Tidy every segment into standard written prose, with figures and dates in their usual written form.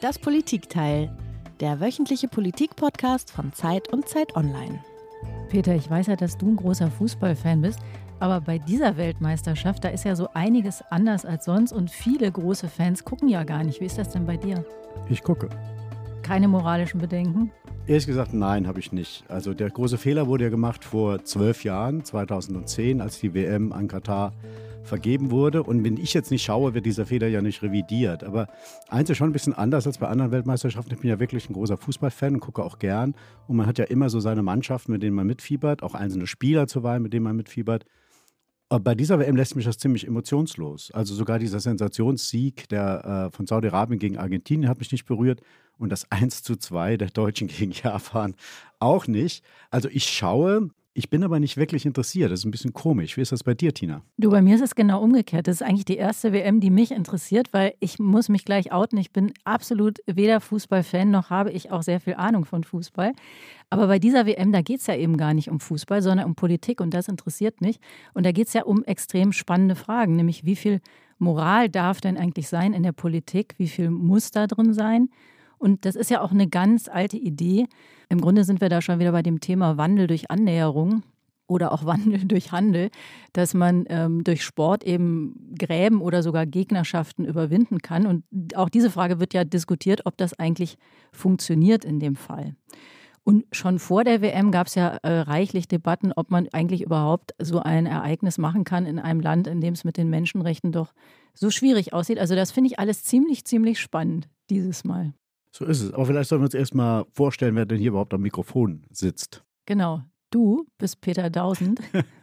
Das Politikteil, der wöchentliche Politik-Podcast von Zeit und Zeit Online. Peter, ich weiß ja, dass du ein großer Fußballfan bist, aber bei dieser Weltmeisterschaft, da ist ja so einiges anders als sonst und viele große Fans gucken ja gar nicht. Wie ist das denn bei dir? Ich gucke. Keine moralischen Bedenken? Ehrlich gesagt, nein, habe ich nicht. Also der große Fehler wurde ja gemacht vor 12 Jahren, 2010, als die WM an Katar vergeben wurde. Und wenn ich jetzt nicht schaue, wird dieser Fehler ja nicht revidiert. Aber eins ist schon ein bisschen anders als bei anderen Weltmeisterschaften. Ich bin ja wirklich ein großer Fußballfan und gucke auch gern. Und man hat ja immer so seine Mannschaften, mit denen man mitfiebert, auch einzelne Spieler zuweilen, mit denen man mitfiebert. Aber bei dieser WM lässt mich das ziemlich emotionslos. Also sogar dieser Sensationssieg von Saudi-Arabien gegen Argentinien hat mich nicht berührt. Und das 1:2 der Deutschen gegen Japan auch nicht. Also ich schaue, ich bin aber nicht wirklich interessiert. Das ist ein bisschen komisch. Wie ist das bei dir, Tina? Du, bei mir ist es genau umgekehrt. Das ist eigentlich die erste WM, die mich interessiert, weil ich muss mich gleich outen. Ich bin absolut weder Fußballfan, noch habe ich auch sehr viel Ahnung von Fußball. Aber bei dieser WM, da geht es ja eben gar nicht um Fußball, sondern um Politik und das interessiert mich. Und da geht es ja um extrem spannende Fragen, nämlich wie viel Moral darf denn eigentlich sein in der Politik? Wie viel muss da drin sein? Und das ist ja auch eine ganz alte Idee. Im Grunde sind wir da schon wieder bei dem Thema Wandel durch Annäherung oder auch Wandel durch Handel, dass man durch Sport eben Gräben oder sogar Gegnerschaften überwinden kann. Und auch diese Frage wird ja diskutiert, ob das eigentlich funktioniert in dem Fall. Und schon vor der WM gab es ja reichlich Debatten, ob man eigentlich überhaupt so ein Ereignis machen kann in einem Land, in dem es mit den Menschenrechten doch so schwierig aussieht. Also das finde ich alles ziemlich, ziemlich spannend dieses Mal. So ist es. Aber vielleicht sollen wir uns erst mal vorstellen, wer denn hier überhaupt am Mikrofon sitzt. Genau. Du bist Peter Dausend.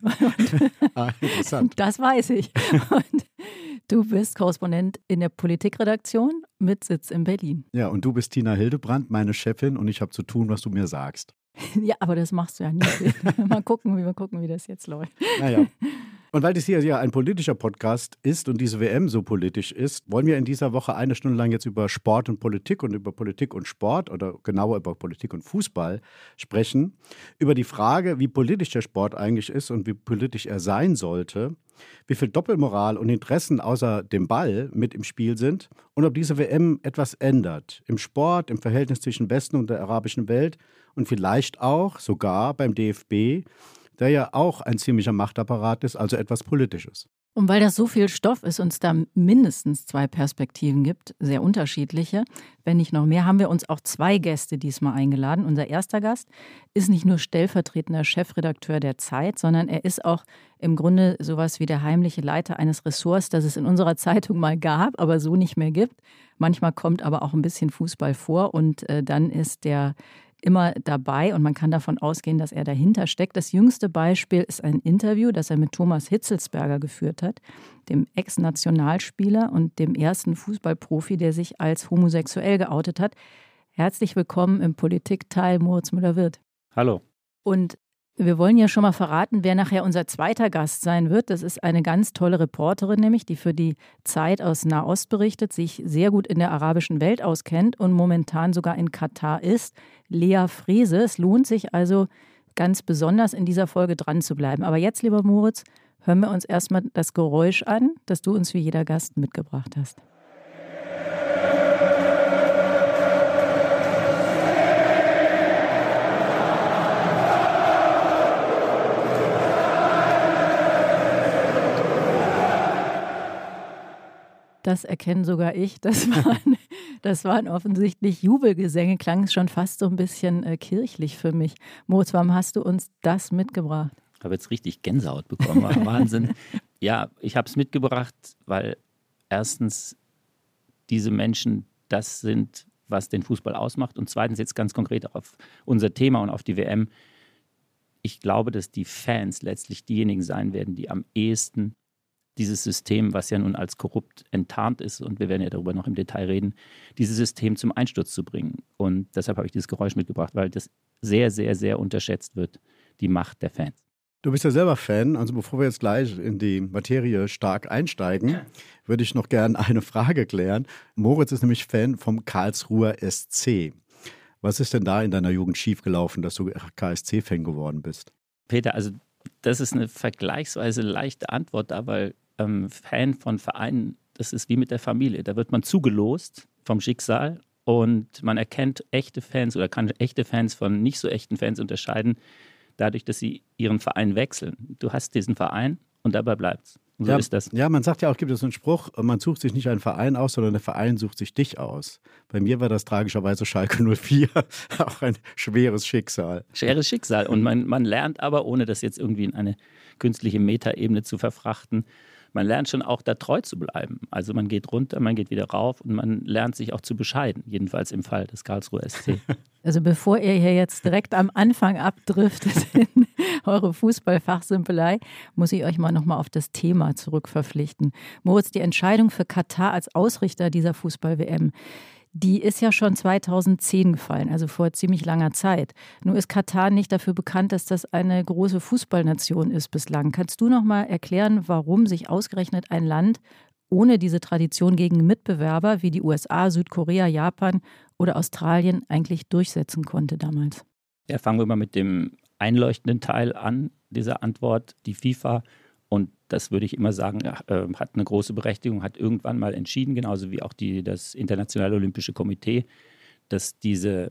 Interessant. Das weiß ich. Und du bist Korrespondent in der Politikredaktion mit Sitz in Berlin. Ja, und du bist Tina Hildebrandt, meine Chefin, und ich habe zu tun, was du mir sagst. Ja, aber das machst du ja nicht. Mal gucken, wie das jetzt läuft. Naja. Und weil das hier ja ein politischer Podcast ist und diese WM so politisch ist, wollen wir in dieser Woche eine Stunde lang jetzt über Sport und Politik und über Politik und Sport oder genauer über Politik und Fußball sprechen. Über die Frage, wie politisch der Sport eigentlich ist und wie politisch er sein sollte, wie viel Doppelmoral und Interessen außer dem Ball mit im Spiel sind und ob diese WM etwas ändert. Im Sport, im Verhältnis zwischen Westen und der arabischen Welt und vielleicht auch sogar beim DFB, der ja auch ein ziemlicher Machtapparat ist, also etwas Politisches. Und weil das so viel Stoff ist und es da mindestens 2 Perspektiven gibt, sehr unterschiedliche, wenn nicht noch mehr, haben wir uns auch 2 Gäste diesmal eingeladen. Unser erster Gast ist nicht nur stellvertretender Chefredakteur der Zeit, sondern er ist auch im Grunde sowas wie der heimliche Leiter eines Ressorts, das es in unserer Zeitung mal gab, aber so nicht mehr gibt. Manchmal kommt aber auch ein bisschen Fußball vor und dann ist der immer dabei und man kann davon ausgehen, dass er dahinter steckt. Das jüngste Beispiel ist ein Interview, das er mit Thomas Hitzelsberger geführt hat, dem Ex-Nationalspieler und dem ersten Fußballprofi, der sich als homosexuell geoutet hat. Herzlich willkommen im Politikteil, Moritz Müller-Wirth. Hallo. Und wir wollen ja schon mal verraten, wer nachher unser zweiter Gast sein wird. Das ist eine ganz tolle Reporterin, nämlich, die für die Zeit aus Nahost berichtet, sich sehr gut in der arabischen Welt auskennt und momentan sogar in Katar ist. Lea Frese. Es lohnt sich also ganz besonders in dieser Folge dran zu bleiben. Aber jetzt, lieber Moritz, hören wir uns erstmal das Geräusch an, das du uns wie jeder Gast mitgebracht hast. Das erkenne sogar ich. Das waren offensichtlich Jubelgesänge, klang schon fast so ein bisschen kirchlich für mich. Moritz, warum hast du uns das mitgebracht? Ich habe jetzt richtig Gänsehaut bekommen, war Wahnsinn. Ja, ich habe es mitgebracht, weil erstens diese Menschen das sind, was den Fußball ausmacht und zweitens jetzt ganz konkret auch auf unser Thema und auf die WM. Ich glaube, dass die Fans letztlich diejenigen sein werden, die am ehesten dieses System, was ja nun als korrupt enttarnt ist, und wir werden ja darüber noch im Detail reden, dieses System zum Einsturz zu bringen. Und deshalb habe ich dieses Geräusch mitgebracht, weil das sehr, sehr, sehr unterschätzt wird, die Macht der Fans. Du bist ja selber Fan, also bevor wir jetzt gleich in die Materie stark einsteigen, würde ich noch gerne eine Frage klären. Moritz ist nämlich Fan vom Karlsruher SC. Was ist denn da in deiner Jugend schiefgelaufen, dass du KSC-Fan geworden bist? Peter, also das ist eine vergleichsweise leichte Antwort da, weil Fan von Vereinen, das ist wie mit der Familie. Da wird man zugelost vom Schicksal und man erkennt echte Fans oder kann echte Fans von nicht so echten Fans unterscheiden, dadurch, dass sie ihren Verein wechseln. Du hast diesen Verein und dabei bleibt's. Und so ist das. Ja, man sagt ja auch, gibt es einen Spruch, man sucht sich nicht einen Verein aus, sondern der Verein sucht sich dich aus. Bei mir war das tragischerweise Schalke 04 auch ein schweres Schicksal. Schweres Schicksal. Und man lernt aber, ohne das jetzt irgendwie in eine künstliche Metaebene zu verfrachten, man lernt schon auch da treu zu bleiben. Also man geht runter, man geht wieder rauf und man lernt sich auch zu bescheiden, jedenfalls im Fall des Karlsruher SC. Also bevor ihr hier jetzt direkt am Anfang abdriftet in eure Fußballfachsimpelei, muss ich euch mal nochmal auf das Thema zurückverpflichten. Moritz, die Entscheidung für Katar als Ausrichter dieser Fußball-WM, die ist ja schon 2010 gefallen, also vor ziemlich langer Zeit. Nur ist Katar nicht dafür bekannt, dass das eine große Fußballnation ist bislang. Kannst du noch mal erklären, warum sich ausgerechnet ein Land ohne diese Tradition gegen Mitbewerber wie die USA, Südkorea, Japan oder Australien eigentlich durchsetzen konnte damals? Ja, fangen wir mal mit dem einleuchtenden Teil an, dieser Antwort. Die FIFA, und das würde ich immer sagen, hat eine große Berechtigung, hat irgendwann mal entschieden, genauso wie auch das Internationale Olympische Komitee, dass diese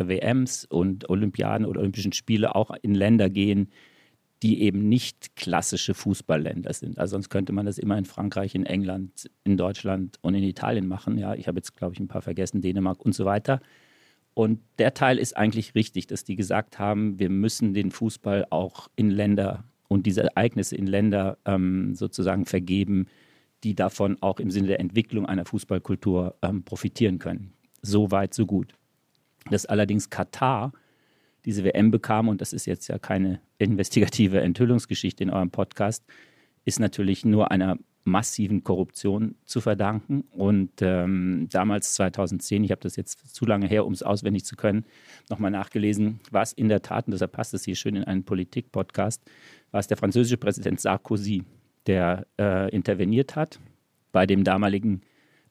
WMs und Olympiaden oder Olympischen Spiele auch in Länder gehen, die eben nicht klassische Fußballländer sind. Also sonst könnte man das immer in Frankreich, in England, in Deutschland und in Italien machen. Ja, ich habe jetzt, glaube ich, ein paar vergessen, Dänemark und so weiter. Und der Teil ist eigentlich richtig, dass die gesagt haben, wir müssen den Fußball auch in Länder und diese Ereignisse in Länder sozusagen vergeben, die davon auch im Sinne der Entwicklung einer Fußballkultur profitieren können. So weit, so gut. Dass allerdings Katar diese WM bekam, und das ist jetzt ja keine investigative Enthüllungsgeschichte in eurem Podcast, ist natürlich nur einer massiven Korruption zu verdanken. Und damals 2010, ich habe das jetzt zu lange her, um es auswendig zu können, nochmal nachgelesen, war es in der Tat, und deshalb passt es hier schön in einen Politik-Podcast, war es der französische Präsident Sarkozy, der interveniert hat bei dem damaligen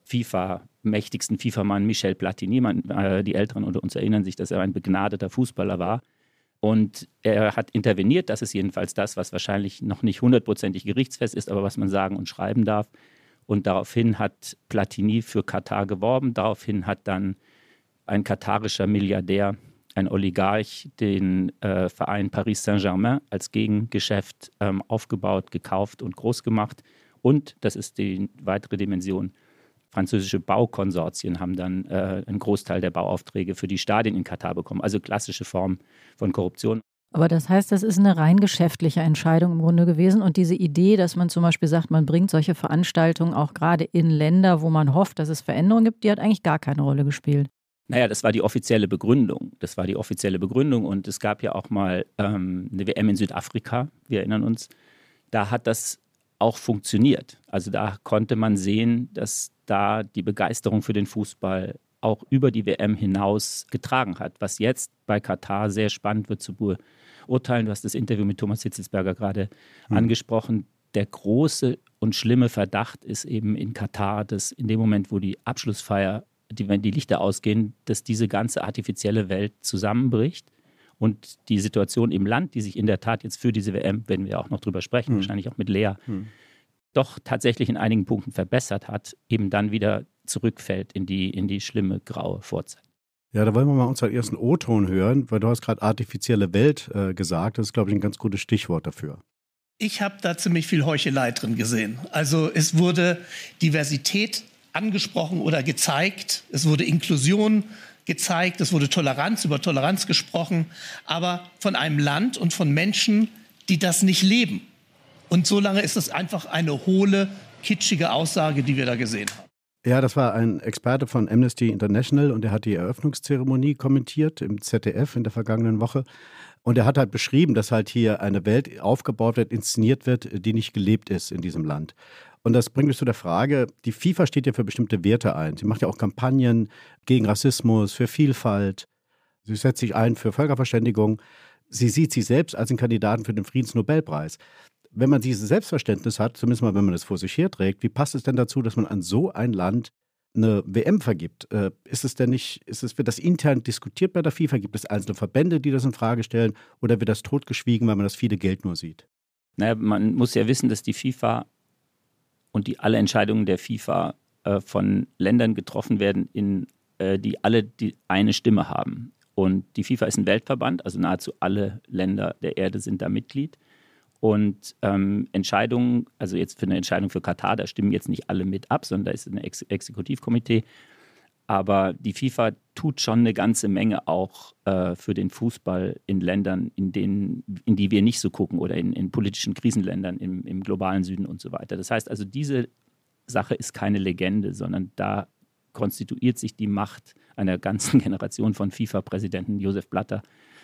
mächtigsten FIFA-Mann Michel Platini. Die Älteren unter uns erinnern sich, dass er ein begnadeter Fußballer war. Und er hat interveniert, das ist jedenfalls das, was wahrscheinlich noch nicht hundertprozentig gerichtsfest ist, aber was man sagen und schreiben darf. Und daraufhin hat Platini für Katar geworben. Daraufhin hat dann ein katarischer Milliardär, ein Oligarch, den Verein Paris Saint-Germain als Gegengeschäft aufgebaut, gekauft und groß gemacht. Und, das ist die weitere Dimension, französische Baukonsortien haben dann einen Großteil der Bauaufträge für die Stadien in Katar bekommen. Also klassische Form von Korruption. Aber das heißt, das ist eine rein geschäftliche Entscheidung im Grunde gewesen. Und diese Idee, dass man zum Beispiel sagt, man bringt solche Veranstaltungen auch gerade in Länder, wo man hofft, dass es Veränderungen gibt, die hat eigentlich gar keine Rolle gespielt. Naja, das war die offizielle Begründung. Und es gab ja auch mal eine WM in Südafrika, wir erinnern uns. Da hat das auch funktioniert. Also da konnte man sehen, dass da die Begeisterung für den Fußball auch über die WM hinaus getragen hat. Was jetzt bei Katar sehr spannend wird zu beurteilen. Du hast das Interview mit Thomas Hitzelsberger gerade angesprochen. Der große und schlimme Verdacht ist eben in Katar, dass in dem Moment, wo die Abschlussfeier, wenn die Lichter ausgehen, dass diese ganze artifizielle Welt zusammenbricht und die Situation im Land, die sich in der Tat jetzt für diese WM, werden wir auch noch drüber sprechen, wahrscheinlich auch mit Lea, doch tatsächlich in einigen Punkten verbessert hat, eben dann wieder zurückfällt in die schlimme graue Vorzeit. Ja, da wollen wir mal unseren ersten O-Ton hören, weil du hast gerade artifizielle Welt gesagt. Das ist, glaube ich, ein ganz gutes Stichwort dafür. Ich habe da ziemlich viel Heuchelei drin gesehen. Also es wurde Diversität angesprochen oder gezeigt, es wurde Inklusion gezeigt, es wurde über Toleranz gesprochen, aber von einem Land und von Menschen, die das nicht leben. Und so lange ist es einfach eine hohle, kitschige Aussage, die wir da gesehen haben. Ja, das war ein Experte von Amnesty International und der hat die Eröffnungszeremonie kommentiert im ZDF in der vergangenen Woche. Und er hat halt beschrieben, dass halt hier eine Welt aufgebaut wird, inszeniert wird, die nicht gelebt ist in diesem Land. Und das bringt mich zu der Frage, die FIFA steht ja für bestimmte Werte ein. Sie macht ja auch Kampagnen gegen Rassismus, für Vielfalt. Sie setzt sich ein für Völkerverständigung. Sie sieht sich selbst als einen Kandidaten für den Friedensnobelpreis. Wenn man dieses Selbstverständnis hat, zumindest mal, wenn man das vor sich herträgt, wie passt es denn dazu, dass man an so ein Land eine WM vergibt? Wird das intern diskutiert bei der FIFA? Gibt es einzelne Verbände, die das in Frage stellen? Oder wird das totgeschwiegen, weil man das viele Geld nur sieht? Naja, man muss ja wissen, dass die FIFA und alle Entscheidungen der FIFA von Ländern getroffen werden in die alle eine Stimme haben. Und die FIFA ist ein Weltverband, also nahezu alle Länder der Erde sind da Mitglied. Und Entscheidungen, also jetzt für eine Entscheidung für Katar, da stimmen jetzt nicht alle mit ab, sondern da ist ein Exekutivkomitee. Aber die FIFA tut schon eine ganze Menge auch für den Fußball in Ländern, in die wir nicht so gucken oder in politischen Krisenländern im globalen Süden und so weiter. Das heißt also, diese Sache ist keine Legende, sondern da konstituiert sich die Macht einer ganzen Generation von FIFA-Präsidenten. Josef Blatter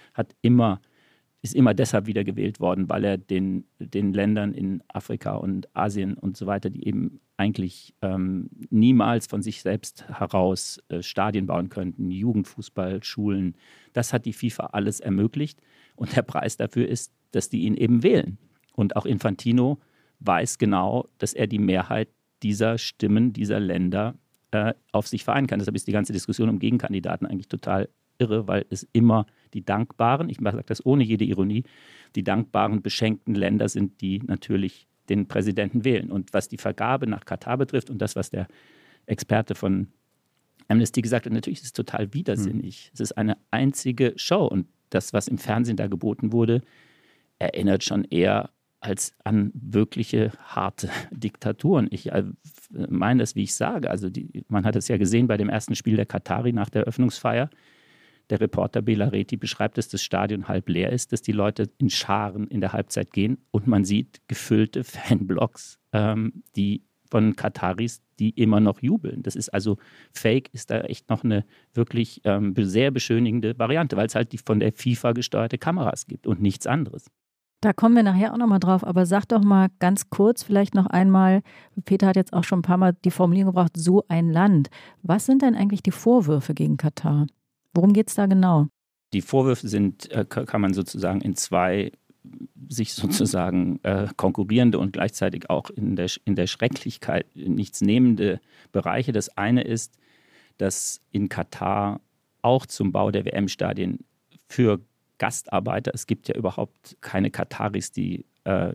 ist immer deshalb wieder gewählt worden, weil er den Ländern in Afrika und Asien und so weiter, die eben eigentlich niemals von sich selbst heraus Stadien bauen könnten, Jugendfußball, Schulen, das hat die FIFA alles ermöglicht. Und der Preis dafür ist, dass die ihn eben wählen. Und auch Infantino weiß genau, dass er die Mehrheit dieser Stimmen, dieser Länder auf sich vereinen kann. Deshalb ist die ganze Diskussion um Gegenkandidaten eigentlich total irre, weil es immer die dankbaren, ich sage das ohne jede Ironie, die dankbaren, beschenkten Länder sind, die natürlich den Präsidenten wählen. Und was die Vergabe nach Katar betrifft und das, was der Experte von Amnesty gesagt hat, natürlich ist es total widersinnig. Es ist eine einzige Show und das, was im Fernsehen da geboten wurde, erinnert schon eher als an wirkliche harte Diktaturen. Ich meine das, wie ich sage. Also man hat es ja gesehen bei dem ersten Spiel der Katari nach der Eröffnungsfeier. Der Reporter Belareti beschreibt, dass das Stadion halb leer ist, dass die Leute in Scharen in der Halbzeit gehen und man sieht gefüllte Fanblocks, die von Kataris, die immer noch jubeln. Das ist also Fake, ist da echt noch eine wirklich sehr beschönigende Variante, weil es halt die von der FIFA gesteuerte Kameras gibt und nichts anderes. Da kommen wir nachher auch nochmal drauf, aber sag doch mal ganz kurz vielleicht noch einmal, Peter hat jetzt auch schon ein paar Mal die Formulierung gebracht, so ein Land. Was sind denn eigentlich die Vorwürfe gegen Katar? Worum geht es da genau? Die Vorwürfe sind, kann man sozusagen in zwei sich sozusagen konkurrierende und gleichzeitig auch in der Schrecklichkeit nichts nehmende Bereiche. Das eine ist, dass in Katar auch zum Bau der WM-Stadien für Gastarbeiter, es gibt ja überhaupt keine Kataris, die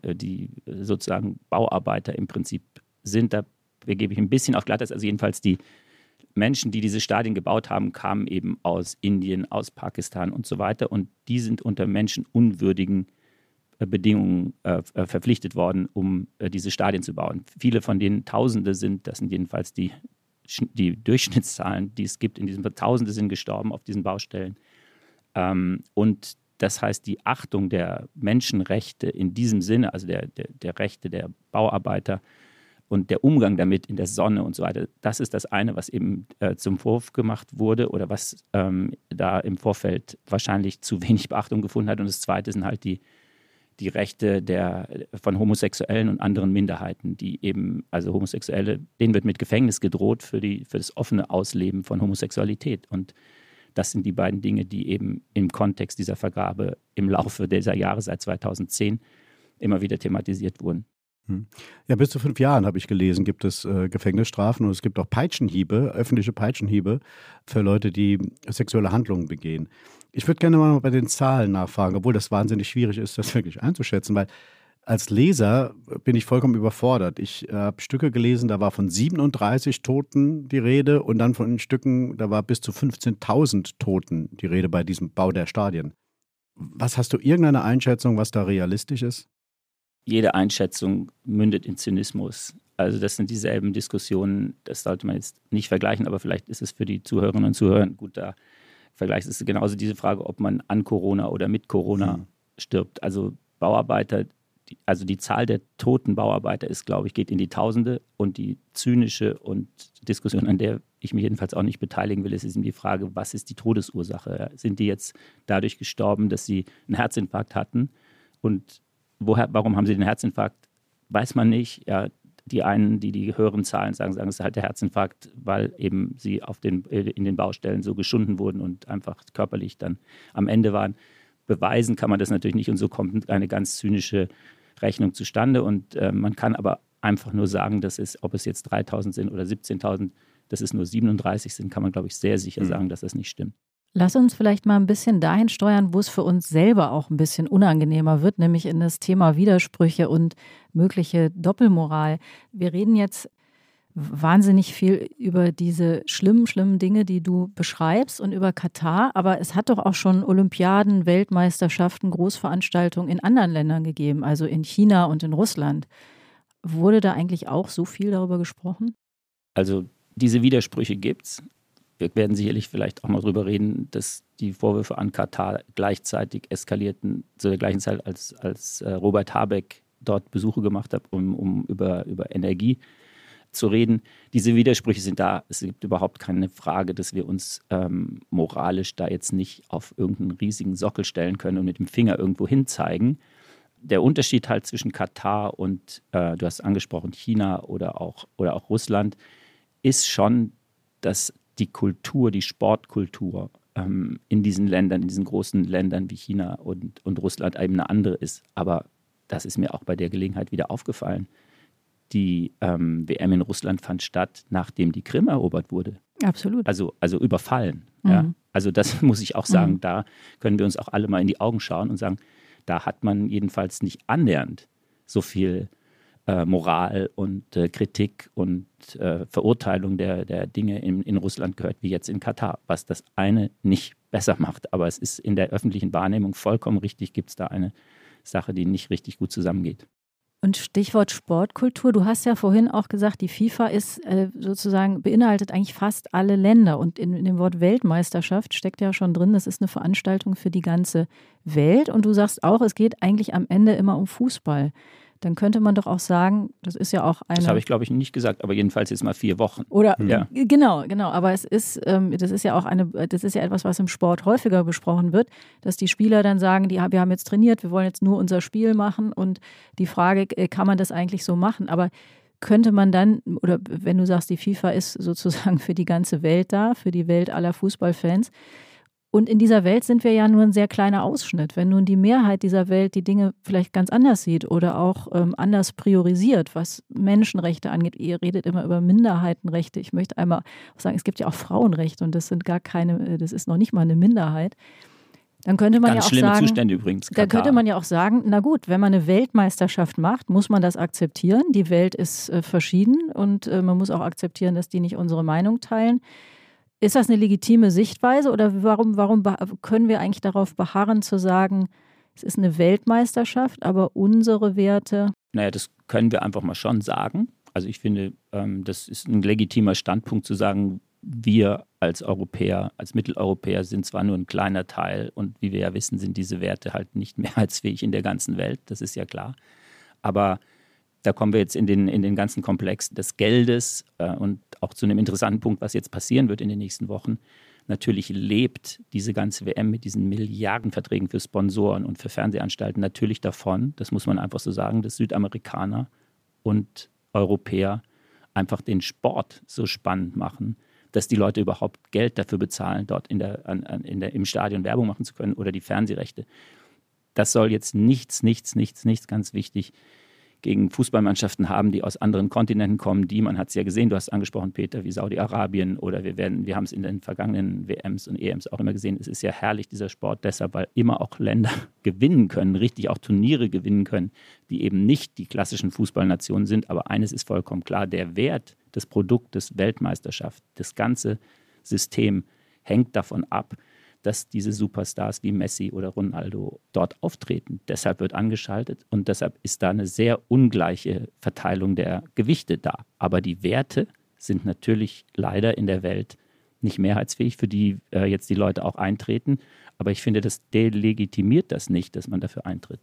sozusagen Bauarbeiter im Prinzip sind. Da begebe ich ein bisschen auf Glatteis. Also jedenfalls die Menschen, die diese Stadien gebaut haben, kamen eben aus Indien, aus Pakistan und so weiter. Und die sind unter menschenunwürdigen Bedingungen verpflichtet worden, um diese Stadien zu bauen. Viele von denen, Tausende das sind jedenfalls die Durchschnittszahlen, die es gibt. In diesem Fall Tausende sind gestorben auf diesen Baustellen. Und das heißt, die Achtung der Menschenrechte in diesem Sinne, also der Rechte der Bauarbeiter und der Umgang damit in der Sonne und so weiter, das ist das eine, was eben zum Vorwurf gemacht wurde oder was da im Vorfeld wahrscheinlich zu wenig Beachtung gefunden hat. Und das zweite sind halt die Rechte von Homosexuellen und anderen Minderheiten, die eben, also Homosexuelle, denen wird mit Gefängnis gedroht für das offene Ausleben von Homosexualität. Und das sind die beiden Dinge, die eben im Kontext dieser Vergabe im Laufe dieser Jahre seit 2010 immer wieder thematisiert wurden. Ja, bis zu 5 Jahren, habe ich gelesen, gibt es Gefängnisstrafen und es gibt auch Peitschenhiebe, öffentliche Peitschenhiebe für Leute, die sexuelle Handlungen begehen. Ich würde gerne mal bei den Zahlen nachfragen, obwohl das wahnsinnig schwierig ist, das wirklich einzuschätzen, weil als Leser bin ich vollkommen überfordert. Ich habe Stücke gelesen, da war von 37 Toten die Rede und dann von Stücken, da war bis zu 15.000 Toten die Rede bei diesem Bau der Stadien. Was hast du irgendeine Einschätzung, was da realistisch ist? Jede Einschätzung mündet in Zynismus. Also das sind dieselben Diskussionen, das sollte man jetzt nicht vergleichen, aber vielleicht ist es für die Zuhörerinnen und Zuhörer ein guter Vergleich. Es ist genauso diese Frage, ob man an Corona oder mit Corona stirbt. Also Bauarbeiter, also die Zahl der toten Bauarbeiter ist, glaube ich, geht in die Tausende und die zynische und Diskussion, an der ich mich jedenfalls auch nicht beteiligen will, ist eben die Frage, was ist die Todesursache? Sind die jetzt dadurch gestorben, dass sie einen Herzinfarkt hatten und warum haben sie den Herzinfarkt? Weiß man nicht. Ja, die einen, die höheren Zahlen sagen, es ist halt der Herzinfarkt, weil eben sie in den Baustellen so geschunden wurden und einfach körperlich dann am Ende waren. Beweisen kann man das natürlich nicht und so kommt eine ganz zynische Rechnung zustande. Und man kann aber einfach nur sagen, ob es jetzt 3.000 sind oder 17.000, dass es nur 37 sind, kann man, glaube ich, sehr sicher sagen, dass das nicht stimmt. Lass uns vielleicht mal ein bisschen dahin steuern, wo es für uns selber auch ein bisschen unangenehmer wird, nämlich in das Thema Widersprüche und mögliche Doppelmoral. Wir reden jetzt wahnsinnig viel über diese schlimmen Dinge, die du beschreibst und über Katar. Aber es hat doch auch schon Olympiaden, Weltmeisterschaften, Großveranstaltungen in anderen Ländern gegeben, also in China und in Russland. Wurde da eigentlich auch so viel darüber gesprochen? Also diese Widersprüche gibt's. Wir werden sicherlich vielleicht auch mal darüber reden, dass die Vorwürfe an Katar gleichzeitig eskalierten, zu der gleichen Zeit, als Robert Habeck dort Besuche gemacht hat, um über Energie zu reden. Diese Widersprüche sind da. Es gibt überhaupt keine Frage, dass wir uns moralisch da jetzt nicht auf irgendeinen riesigen Sockel stellen können und mit dem Finger irgendwo hin zeigen. Der Unterschied halt zwischen Katar und, du hast angesprochen, China oder auch Russland, ist schon, dass die Kultur, die Sportkultur in diesen Ländern, in diesen großen Ländern wie China und Russland eben eine andere ist. Aber das ist mir auch bei der Gelegenheit wieder aufgefallen. Die WM in Russland fand statt, nachdem die Krim erobert wurde. Absolut. Also überfallen. Ja. Also das muss ich auch sagen, da können wir uns auch alle mal in die Augen schauen und sagen, da hat man jedenfalls nicht annähernd so viel Moral und Kritik und Verurteilung der Dinge in Russland gehört wie jetzt in Katar, was das eine nicht besser macht. Aber es ist in der öffentlichen Wahrnehmung vollkommen richtig, gibt es da eine Sache, die nicht richtig gut zusammengeht. Und Stichwort Sportkultur, du hast ja vorhin auch gesagt, die FIFA ist sozusagen, beinhaltet eigentlich fast alle Länder. Und in dem Wort Weltmeisterschaft steckt ja schon drin, das ist eine Veranstaltung für die ganze Welt. Und du sagst auch, es geht eigentlich am Ende immer um Fußball. Dann könnte man doch auch sagen, das ist ja auch eine... Das habe ich, glaube ich, nicht gesagt, aber jedenfalls jetzt mal 4 Wochen. Oder, ja. Genau, aber es ist, das ist ja auch etwas, was im Sport häufiger besprochen wird, dass die Spieler dann sagen, wir haben jetzt trainiert, wir wollen jetzt nur unser Spiel machen und die Frage, kann man das eigentlich so machen? Aber könnte man dann, oder wenn du sagst, die FIFA ist sozusagen für die ganze Welt da, für die Welt aller Fußballfans, und in dieser Welt sind wir ja nur ein sehr kleiner Ausschnitt. Wenn nun die Mehrheit dieser Welt die Dinge vielleicht ganz anders sieht oder auch anders priorisiert, was Menschenrechte angeht. Ihr redet immer über Minderheitenrechte. Ich möchte einmal sagen, es gibt ja auch Frauenrechte und das ist noch nicht mal eine Minderheit. Dann könnte man ganz ja auch schlimme sagen, Zustände übrigens. Da könnte man ja auch sagen, na gut, wenn man eine Weltmeisterschaft macht, muss man das akzeptieren. Die Welt ist verschieden und man muss auch akzeptieren, dass die nicht unsere Meinung teilen. Ist das eine legitime Sichtweise oder warum können wir eigentlich darauf beharren zu sagen, es ist eine Weltmeisterschaft, aber unsere Werte? Naja, das können wir einfach mal schon sagen. Also ich finde, das ist ein legitimer Standpunkt zu sagen, wir als Europäer, als Mitteleuropäer sind zwar nur ein kleiner Teil und wie wir ja wissen, sind diese Werte halt nicht mehrheitsfähig in der ganzen Welt, das ist ja klar. Aber da kommen wir jetzt in den ganzen Komplex des Geldes und auch zu einem interessanten Punkt, was jetzt passieren wird in den nächsten Wochen. Natürlich lebt diese ganze WM mit diesen Milliardenverträgen für Sponsoren und für Fernsehanstalten natürlich davon, das muss man einfach so sagen, dass Südamerikaner und Europäer einfach den Sport so spannend machen, dass die Leute überhaupt Geld dafür bezahlen, dort im Stadion Werbung machen zu können oder die Fernsehrechte. Das soll jetzt nichts, ganz wichtig, gegen Fußballmannschaften haben, die aus anderen Kontinenten kommen, man hat es ja gesehen, du hast es angesprochen, Peter, wie Saudi-Arabien oder wir haben es in den vergangenen WMs und EMs auch immer gesehen, es ist ja herrlich, dieser Sport, deshalb, weil immer auch Länder gewinnen können, richtig auch Turniere gewinnen können, die eben nicht die klassischen Fußballnationen sind, aber eines ist vollkommen klar, der Wert des Produktes Weltmeisterschaft, das ganze System hängt davon ab, dass diese Superstars wie Messi oder Ronaldo dort auftreten. Deshalb wird angeschaltet und deshalb ist da eine sehr ungleiche Verteilung der Gewichte da. Aber die Werte sind natürlich leider in der Welt nicht mehrheitsfähig, für die jetzt die Leute auch eintreten. Aber ich finde, das delegitimiert das nicht, dass man dafür eintritt.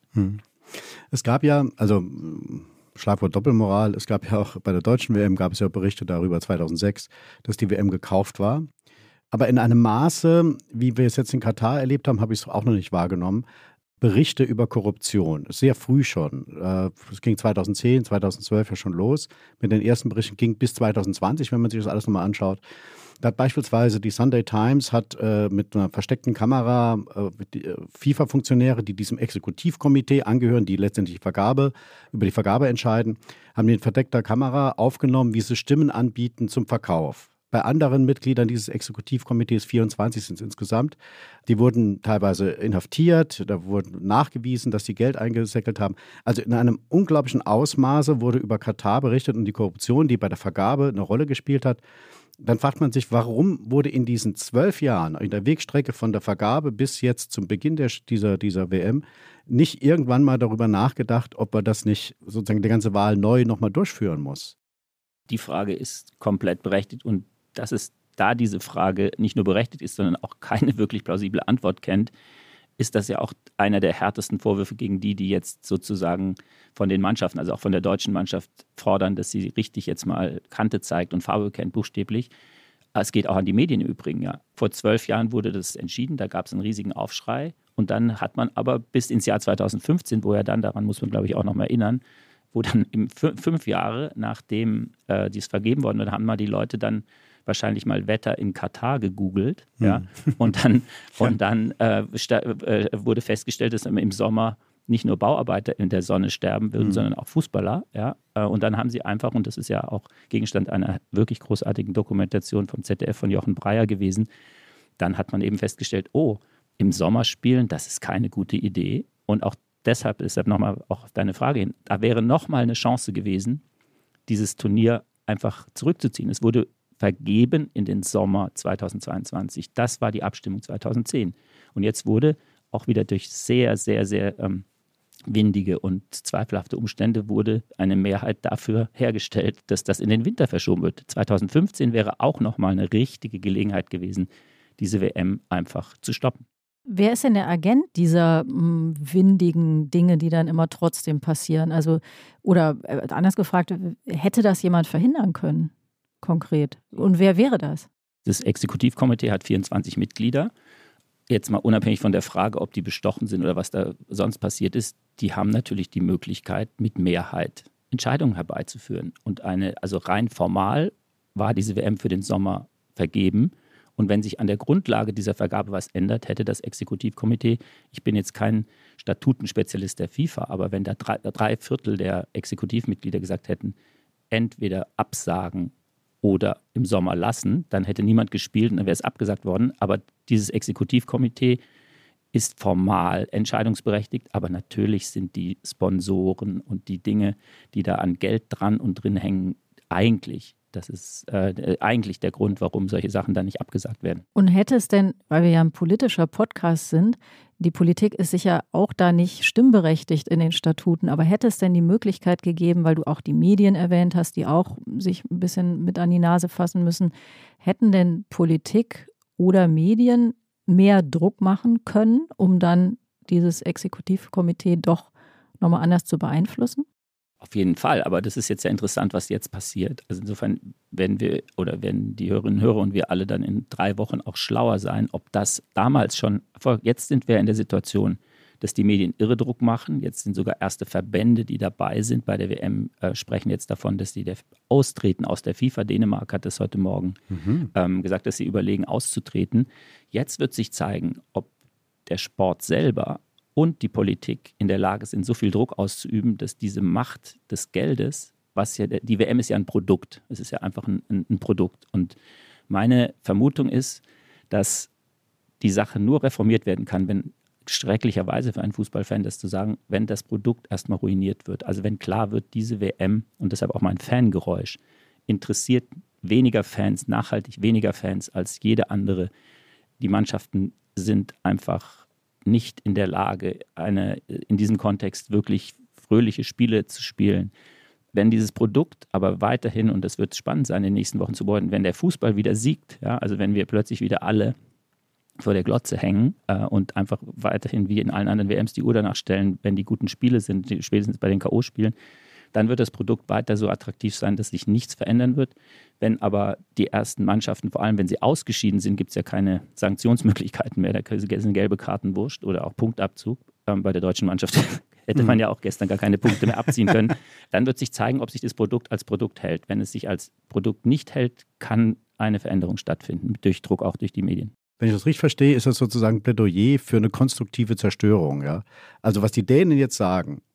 Es gab ja, also Schlagwort Doppelmoral, es gab ja auch bei der deutschen WM, gab es ja Berichte darüber 2006, dass die WM gekauft war. Aber in einem Maße, wie wir es jetzt in Katar erlebt haben, habe ich es auch noch nicht wahrgenommen. Berichte über Korruption, sehr früh schon. Es ging 2010, 2012 ja schon los. Mit den ersten Berichten ging bis 2020, wenn man sich das alles nochmal anschaut. Da hat beispielsweise die Sunday Times mit einer versteckten Kamera FIFA-Funktionäre, die diesem Exekutivkomitee angehören, die letztendlich über die Vergabe entscheiden, haben mit verdeckter Kamera aufgenommen, wie sie Stimmen anbieten zum Verkauf bei anderen Mitgliedern dieses Exekutivkomitees, 24 sind es insgesamt, die wurden teilweise inhaftiert, da wurde nachgewiesen, dass sie Geld eingesäckelt haben. Also in einem unglaublichen Ausmaße wurde über Katar berichtet und die Korruption, die bei der Vergabe eine Rolle gespielt hat. Dann fragt man sich, warum wurde in diesen 12 Jahren, in der Wegstrecke von der Vergabe bis jetzt zum Beginn dieser WM, nicht irgendwann mal darüber nachgedacht, ob man das nicht sozusagen die ganze Wahl neu nochmal durchführen muss? Die Frage ist komplett berechtigt und dass es da diese Frage nicht nur berechtigt ist, sondern auch keine wirklich plausible Antwort kennt, ist das ja auch einer der härtesten Vorwürfe gegen die jetzt sozusagen von den Mannschaften, also auch von der deutschen Mannschaft fordern, dass sie richtig jetzt mal Kante zeigt und Farbe kennt, buchstäblich. Es geht auch an die Medien im Übrigen, ja. Vor 12 Jahren wurde das entschieden, da gab es einen riesigen Aufschrei und dann hat man aber bis ins Jahr 2015, wo ja dann, daran muss man glaube ich auch noch mal erinnern, wo dann 5 Jahre nachdem dies vergeben worden war, haben mal die Leute dann wahrscheinlich mal Wetter in Katar gegoogelt, ja, und dann wurde festgestellt, dass im Sommer nicht nur Bauarbeiter in der Sonne sterben würden, sondern auch Fußballer, ja, und dann haben sie einfach, und das ist ja auch Gegenstand einer wirklich großartigen Dokumentation vom ZDF von Jochen Breyer gewesen, dann hat man eben festgestellt, oh, im Sommer spielen, das ist keine gute Idee und auch deshalb nochmal auch auf deine Frage hin, da wäre nochmal eine Chance gewesen, dieses Turnier einfach zurückzuziehen. Es wurde vergeben in den Sommer 2022. Das war die Abstimmung 2010. Und jetzt wurde auch wieder durch sehr, sehr, sehr windige und zweifelhafte Umstände wurde eine Mehrheit dafür hergestellt, dass das in den Winter verschoben wird. 2015 wäre auch nochmal eine richtige Gelegenheit gewesen, diese WM einfach zu stoppen. Wer ist denn der Agent dieser windigen Dinge, die dann immer trotzdem passieren? Also, oder anders gefragt, hätte das jemand verhindern können, konkret? Und wer wäre das? Das Exekutivkomitee hat 24 Mitglieder. Jetzt mal unabhängig von der Frage, ob die bestochen sind oder was da sonst passiert ist, die haben natürlich die Möglichkeit, mit Mehrheit Entscheidungen herbeizuführen. Und also rein formal war diese WM für den Sommer vergeben. Und wenn sich an der Grundlage dieser Vergabe was ändert, hätte das Exekutivkomitee, ich bin jetzt kein Statutenspezialist der FIFA, aber wenn da 3/4 der Exekutivmitglieder gesagt hätten, entweder absagen oder im Sommer lassen, dann hätte niemand gespielt und dann wäre es abgesagt worden. Aber dieses Exekutivkomitee ist formal entscheidungsberechtigt, aber natürlich sind die Sponsoren und die Dinge, die da an Geld dran und drin hängen, das ist eigentlich der Grund, warum solche Sachen dann nicht abgesagt werden. Und hätte es denn, weil wir ja ein politischer Podcast sind, die Politik ist sicher auch da nicht stimmberechtigt in den Statuten, aber hätte es denn die Möglichkeit gegeben, weil du auch die Medien erwähnt hast, die auch sich ein bisschen mit an die Nase fassen müssen, hätten denn Politik oder Medien mehr Druck machen können, um dann dieses Exekutivkomitee doch nochmal anders zu beeinflussen? Auf jeden Fall, aber das ist jetzt ja interessant, was jetzt passiert. Also insofern werden die Hörerinnen und Hörer und wir alle dann in 3 Wochen auch schlauer sein, ob das damals schon erfolgt. Jetzt sind wir in der Situation, dass die Medien irre Druck machen. Jetzt sind sogar erste Verbände, die dabei sind bei der WM, sprechen jetzt davon, dass die austreten aus der FIFA. Dänemark hat das heute Morgen gesagt, dass sie überlegen, auszutreten. Jetzt wird sich zeigen, ob der Sport selber und die Politik in der Lage sind, so viel Druck auszuüben, dass diese Macht des Geldes, die WM ist ja ein Produkt, es ist ja einfach ein Produkt. Und meine Vermutung ist, dass die Sache nur reformiert werden kann, wenn schrecklicherweise für einen Fußballfan das zu sagen, wenn das Produkt erstmal ruiniert wird. Also wenn klar wird, diese WM, und deshalb auch mein Fangeräusch, interessiert weniger Fans, nachhaltig weniger Fans als jede andere. Die Mannschaften sind einfach nicht in der Lage, in diesem Kontext wirklich fröhliche Spiele zu spielen. Wenn dieses Produkt aber weiterhin, und das wird spannend sein, in den nächsten Wochen zu beobachten, wenn der Fußball wieder siegt, ja, also wenn wir plötzlich wieder alle vor der Glotze hängen und einfach weiterhin wie in allen anderen WMs die Uhr danach stellen, wenn die guten Spiele sind, spätestens bei den K.O.-Spielen, dann wird das Produkt weiter so attraktiv sein, dass sich nichts verändern wird. Wenn aber die ersten Mannschaften, vor allem wenn sie ausgeschieden sind, gibt es ja keine Sanktionsmöglichkeiten mehr. Da sind gelbe Karten wurscht oder auch Punktabzug. Bei der deutschen Mannschaft hätte man ja auch gestern gar keine Punkte mehr abziehen können. Dann wird sich zeigen, ob sich das Produkt als Produkt hält. Wenn es sich als Produkt nicht hält, kann eine Veränderung stattfinden, durch Druck auch durch die Medien. Wenn ich das richtig verstehe, ist das sozusagen Plädoyer für eine konstruktive Zerstörung. Ja? Also was die Dänen jetzt sagen,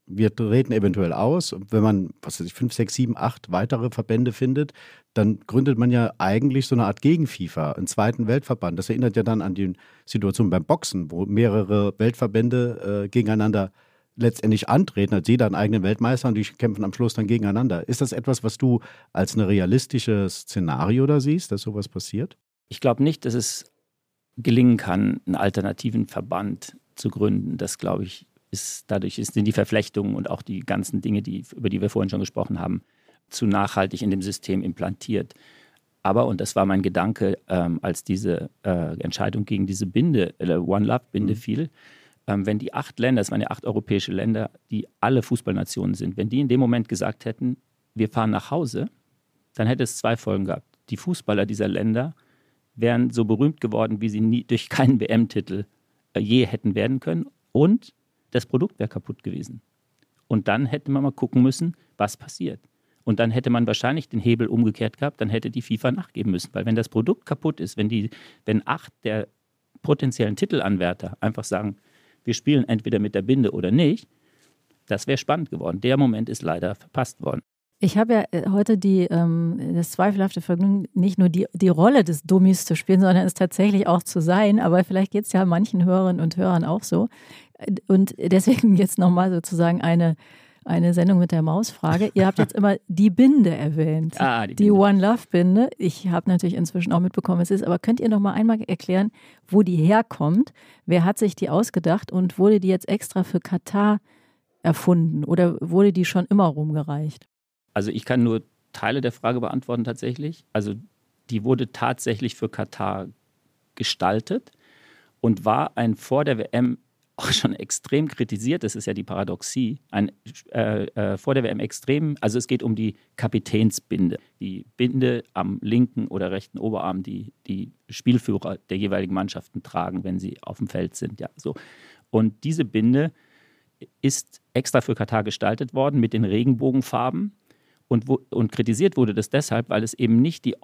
wir treten eventuell aus. Und wenn man, 5, 6, 7, 8 weitere Verbände findet, dann gründet man ja eigentlich so eine Art Gegen-FIFA, einen zweiten Weltverband. Das erinnert ja dann an die Situation beim Boxen, wo mehrere Weltverbände gegeneinander letztendlich antreten, als jeder einen eigenen Weltmeister und die kämpfen am Schluss dann gegeneinander. Ist das etwas, was du als ein realistisches Szenario da siehst, dass sowas passiert? Ich glaube nicht, dass es gelingen kann, einen alternativen Verband zu gründen. Das, glaube ich, sind die Verflechtungen und auch die ganzen Dinge, über die wir vorhin schon gesprochen haben, zu nachhaltig in dem System implantiert. Aber, und das war mein Gedanke, als diese Entscheidung gegen diese Binde, One Love Binde fiel, wenn die 8 Länder, es waren ja 8 europäische Länder, die alle Fußballnationen sind, wenn die in dem Moment gesagt hätten, wir fahren nach Hause, dann hätte es 2 Folgen gehabt. Die Fußballer dieser Länder wären so berühmt geworden, wie sie nie durch keinen WM-Titel je hätten werden können, und das Produkt wäre kaputt gewesen. Und dann hätte man mal gucken müssen, was passiert. Und dann hätte man wahrscheinlich den Hebel umgekehrt gehabt, dann hätte die FIFA nachgeben müssen. Weil wenn das Produkt kaputt ist, wenn 8 der potenziellen Titelanwärter einfach sagen, wir spielen entweder mit der Binde oder nicht, das wäre spannend geworden. Der Moment ist leider verpasst worden. Ich habe ja heute das zweifelhafte Vergnügen, nicht nur die Rolle des Dummies zu spielen, sondern es tatsächlich auch zu sein. Aber vielleicht geht es ja manchen Hörerinnen und Hörern auch so. Und deswegen jetzt nochmal sozusagen eine Sendung mit der Mausfrage. Ihr habt jetzt immer die Binde erwähnt. Die One Love Binde. Ich habe natürlich inzwischen auch mitbekommen, es ist. Aber könnt ihr noch mal einmal erklären, wo die herkommt? Wer hat sich die ausgedacht und wurde die jetzt extra für Katar erfunden oder wurde die schon immer rumgereicht? Also ich kann nur Teile der Frage beantworten tatsächlich. Also die wurde tatsächlich für Katar gestaltet und war vor der WM auch schon extrem kritisiert. Das ist ja die Paradoxie. Vor der WM extrem, also es geht um die Kapitänsbinde. Die Binde am linken oder rechten Oberarm, die Spielführer der jeweiligen Mannschaften tragen, wenn sie auf dem Feld sind. Ja, so. Und diese Binde ist extra für Katar gestaltet worden mit den Regenbogenfarben. Und kritisiert wurde das deshalb, weil es eben nicht die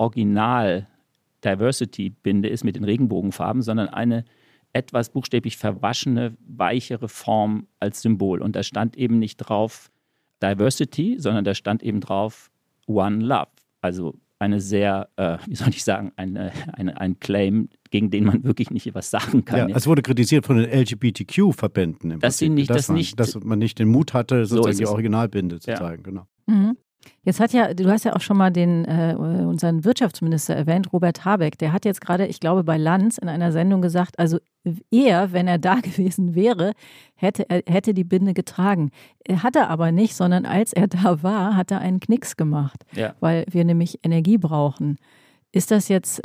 Original-Diversity-Binde ist mit den Regenbogenfarben, sondern eine etwas buchstäblich verwaschene, weichere Form als Symbol. Und da stand eben nicht drauf Diversity, sondern da stand eben drauf One Love. Also eine sehr, ein Claim, gegen den man wirklich nicht was sagen kann. Ja, es wurde kritisiert von den LGBTQ-Verbänden. Dass man nicht den Mut hatte, sozusagen die Originalbinde zu zeigen. Genau. Mhm. Du hast ja auch schon mal unseren Wirtschaftsminister erwähnt, Robert Habeck. Der hat jetzt gerade, ich glaube, bei Lanz in einer Sendung gesagt, also wenn er da gewesen wäre, hätte die Binde getragen. Hat er aber nicht, sondern als er da war, hat er einen Knicks gemacht, weil wir nämlich Energie brauchen. Ist das jetzt,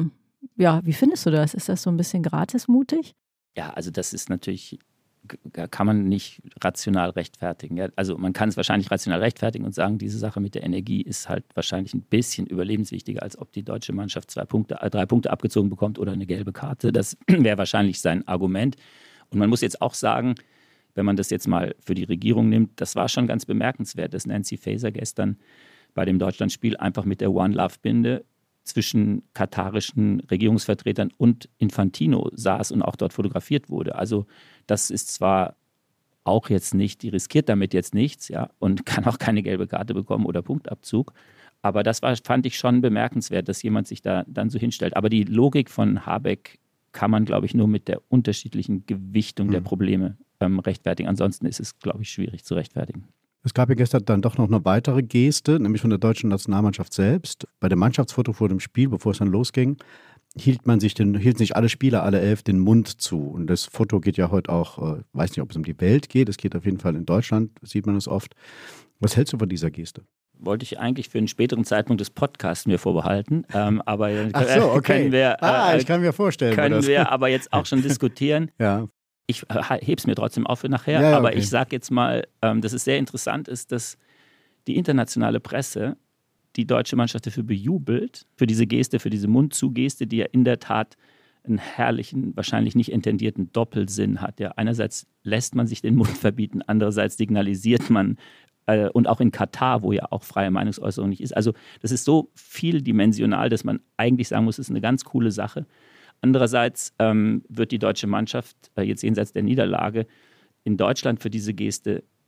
wie findest du das? Ist das so ein bisschen gratismutig? Ja, also das ist natürlich, kann man nicht rational rechtfertigen. Ja? Also man kann es wahrscheinlich rational rechtfertigen und sagen, diese Sache mit der Energie ist halt wahrscheinlich ein bisschen überlebenswichtiger, als ob die deutsche Mannschaft 3 Punkte abgezogen bekommt oder eine gelbe Karte. Das wäre wahrscheinlich sein Argument. Und man muss jetzt auch sagen, wenn man das jetzt mal für die Regierung nimmt, das war schon ganz bemerkenswert, dass Nancy Faeser gestern bei dem Deutschlandspiel einfach mit der One Love Binde zwischen katarischen Regierungsvertretern und Infantino saß und auch dort fotografiert wurde. Also das ist zwar auch jetzt nicht, die riskiert damit jetzt nichts, ja, und kann auch keine gelbe Karte bekommen oder Punktabzug. Aber das fand ich schon bemerkenswert, dass jemand sich da dann so hinstellt. Aber die Logik von Habeck kann man, glaube ich, nur mit der unterschiedlichen Gewichtung der Probleme rechtfertigen. Ansonsten ist es, glaube ich, schwierig zu rechtfertigen. Es gab ja gestern dann doch noch eine weitere Geste, nämlich von der deutschen Nationalmannschaft selbst. Bei dem Mannschaftsfoto vor dem Spiel, bevor es dann losging, hielten sich alle Spieler, alle 11, den Mund zu. Und das Foto geht ja heute auch, weiß nicht, ob es um die Welt geht, es geht auf jeden Fall in Deutschland, sieht man es oft. Was hältst du von dieser Geste? Wollte ich eigentlich für einen späteren Zeitpunkt des Podcasts mir vorbehalten, aber ach so, okay. Können wir, ich kann mir vorstellen. Wir aber jetzt auch schon diskutieren. Ja. Ich hebe es mir trotzdem auf für nachher, ja, aber okay. Ich sage jetzt mal, dass es sehr interessant ist, dass die internationale Presse die deutsche Mannschaft dafür bejubelt, für diese Geste, für diese Mund-zu-Geste, die ja in der Tat einen herrlichen, wahrscheinlich nicht intendierten Doppelsinn hat. Ja, einerseits lässt man sich den Mund verbieten, andererseits signalisiert man, und auch in Katar, wo ja auch freie Meinungsäußerung nicht ist. Also das ist so vieldimensional, dass man eigentlich sagen muss, es ist eine ganz coole Sache. Andererseits wird die deutsche Mannschaft jetzt jenseits der Niederlage in Deutschland für diese Geste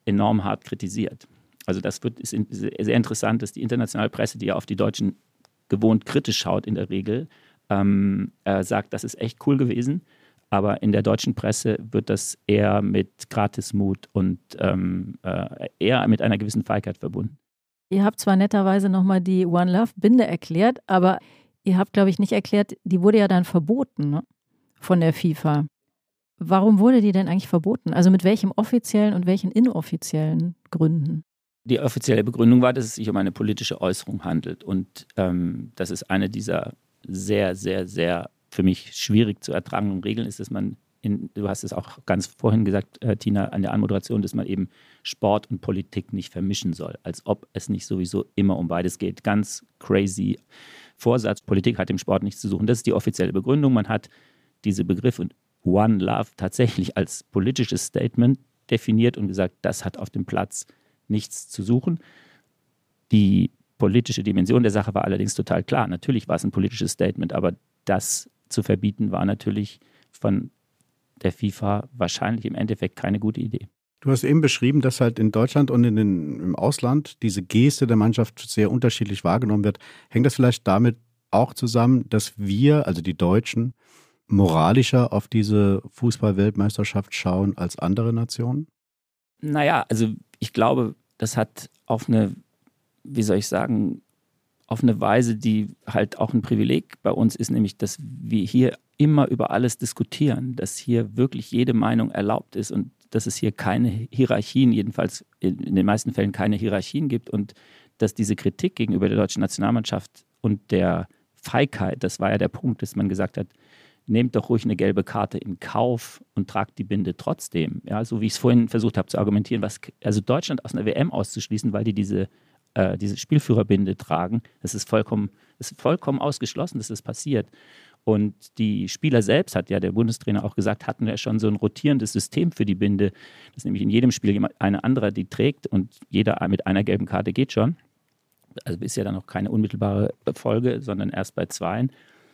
enorm hart kritisiert. Also das ist sehr interessant, dass die internationale Presse, die ja auf die Deutschen gewohnt kritisch schaut in der Regel, sagt, das ist echt cool gewesen. Aber in der deutschen Presse wird das eher mit Gratismut und eher mit einer gewissen Feigheit verbunden. Ihr habt zwar netterweise nochmal die One Love Binde erklärt, aber ihr habt, glaube ich, nicht erklärt, die wurde ja dann verboten, ne? Von der FIFA. Warum wurde die denn eigentlich verboten? Also mit welchem offiziellen und welchen inoffiziellen Gründen? Die offizielle Begründung war, dass es sich um eine politische Äußerung handelt. Und dass es eine dieser sehr, sehr, sehr für mich schwierig zu ertragenden Regeln ist, dass man, du hast es auch ganz vorhin gesagt, Tina, an der Anmoderation, dass man eben Sport und Politik nicht vermischen soll. Als ob es nicht sowieso immer um beides geht. Ganz crazy Vorsatz. Politik hat im Sport nichts zu suchen. Das ist die offizielle Begründung. Man hat diese Begriffe One Love tatsächlich als politisches Statement definiert und gesagt, das hat auf dem Platz nichts zu suchen. Die politische Dimension der Sache war allerdings total klar. Natürlich war es ein politisches Statement, aber das zu verbieten war natürlich von der FIFA wahrscheinlich im Endeffekt keine gute Idee. Du hast eben beschrieben, dass halt in Deutschland und im Ausland diese Geste der Mannschaft sehr unterschiedlich wahrgenommen wird. Hängt das vielleicht damit auch zusammen, dass wir, also die Deutschen, moralischer auf diese Fußball-Weltmeisterschaft schauen als andere Nationen? Naja, also ich glaube, das hat auf eine, wie soll ich sagen, auf eine Weise, die halt auch ein Privileg bei uns ist, nämlich, dass wir hier immer über alles diskutieren, dass hier wirklich jede Meinung erlaubt ist und dass es hier keine Hierarchien, jedenfalls in den meisten Fällen keine Hierarchien gibt und dass diese Kritik gegenüber der deutschen Nationalmannschaft und der Feigheit, das war ja der Punkt, dass man gesagt hat, nehmt doch ruhig eine gelbe Karte in Kauf und tragt die Binde trotzdem. Ja, so wie ich es vorhin versucht habe zu argumentieren, also Deutschland aus einer WM auszuschließen, weil die diese Spielführerbinde tragen, das ist vollkommen ausgeschlossen, dass das passiert. Und die Spieler selbst, hat ja der Bundestrainer auch gesagt, hatten ja schon so ein rotierendes System für die Binde, dass nämlich in jedem Spiel eine andere die trägt und jeder mit einer gelben Karte geht schon. Also ist ja dann noch keine unmittelbare Folge, sondern erst bei zweien.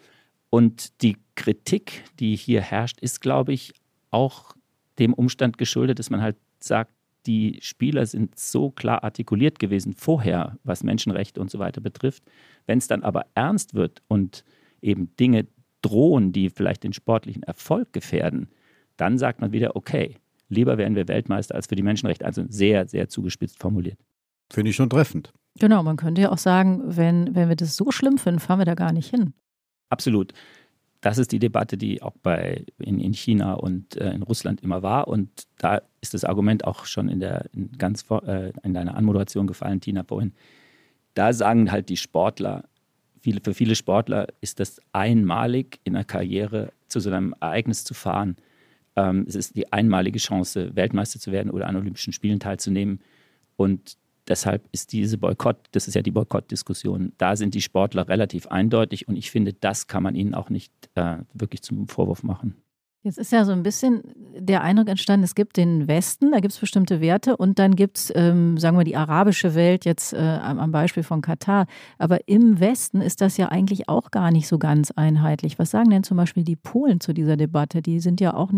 Und die Kritik, die hier herrscht, ist, glaube ich, auch dem Umstand geschuldet, dass man halt sagt, die Spieler sind so klar artikuliert gewesen vorher, was Menschenrechte und so weiter betrifft. Wenn es dann aber ernst wird und eben Dinge drohen, die vielleicht den sportlichen Erfolg gefährden, dann sagt man wieder, okay, lieber werden wir Weltmeister als für die Menschenrechte. Also sehr, sehr zugespitzt formuliert. Finde ich schon treffend. Genau, man könnte ja auch sagen, wenn wir das so schlimm finden, fahren wir da gar nicht hin. Absolut. Das ist die Debatte, die auch in China und in Russland immer war. Und da ist das Argument auch schon in deiner Anmoderation gefallen, Tina, vorhin. Da sagen halt die Sportler, für viele Sportler ist das einmalig in der Karriere zu so einem Ereignis zu fahren. Es ist die einmalige Chance, Weltmeister zu werden oder an Olympischen Spielen teilzunehmen. Und deshalb ist das ist ja die Boykottdiskussion, da sind die Sportler relativ eindeutig und ich finde, das kann man ihnen auch nicht wirklich zum Vorwurf machen. Jetzt ist ja so ein bisschen der Eindruck entstanden, es gibt den Westen, da gibt es bestimmte Werte und dann gibt es, sagen wir, die arabische Welt jetzt am Beispiel von Katar. Aber im Westen ist das ja eigentlich auch gar nicht so ganz einheitlich. Was sagen denn zum Beispiel die Polen zu dieser Debatte? Die sind ja auch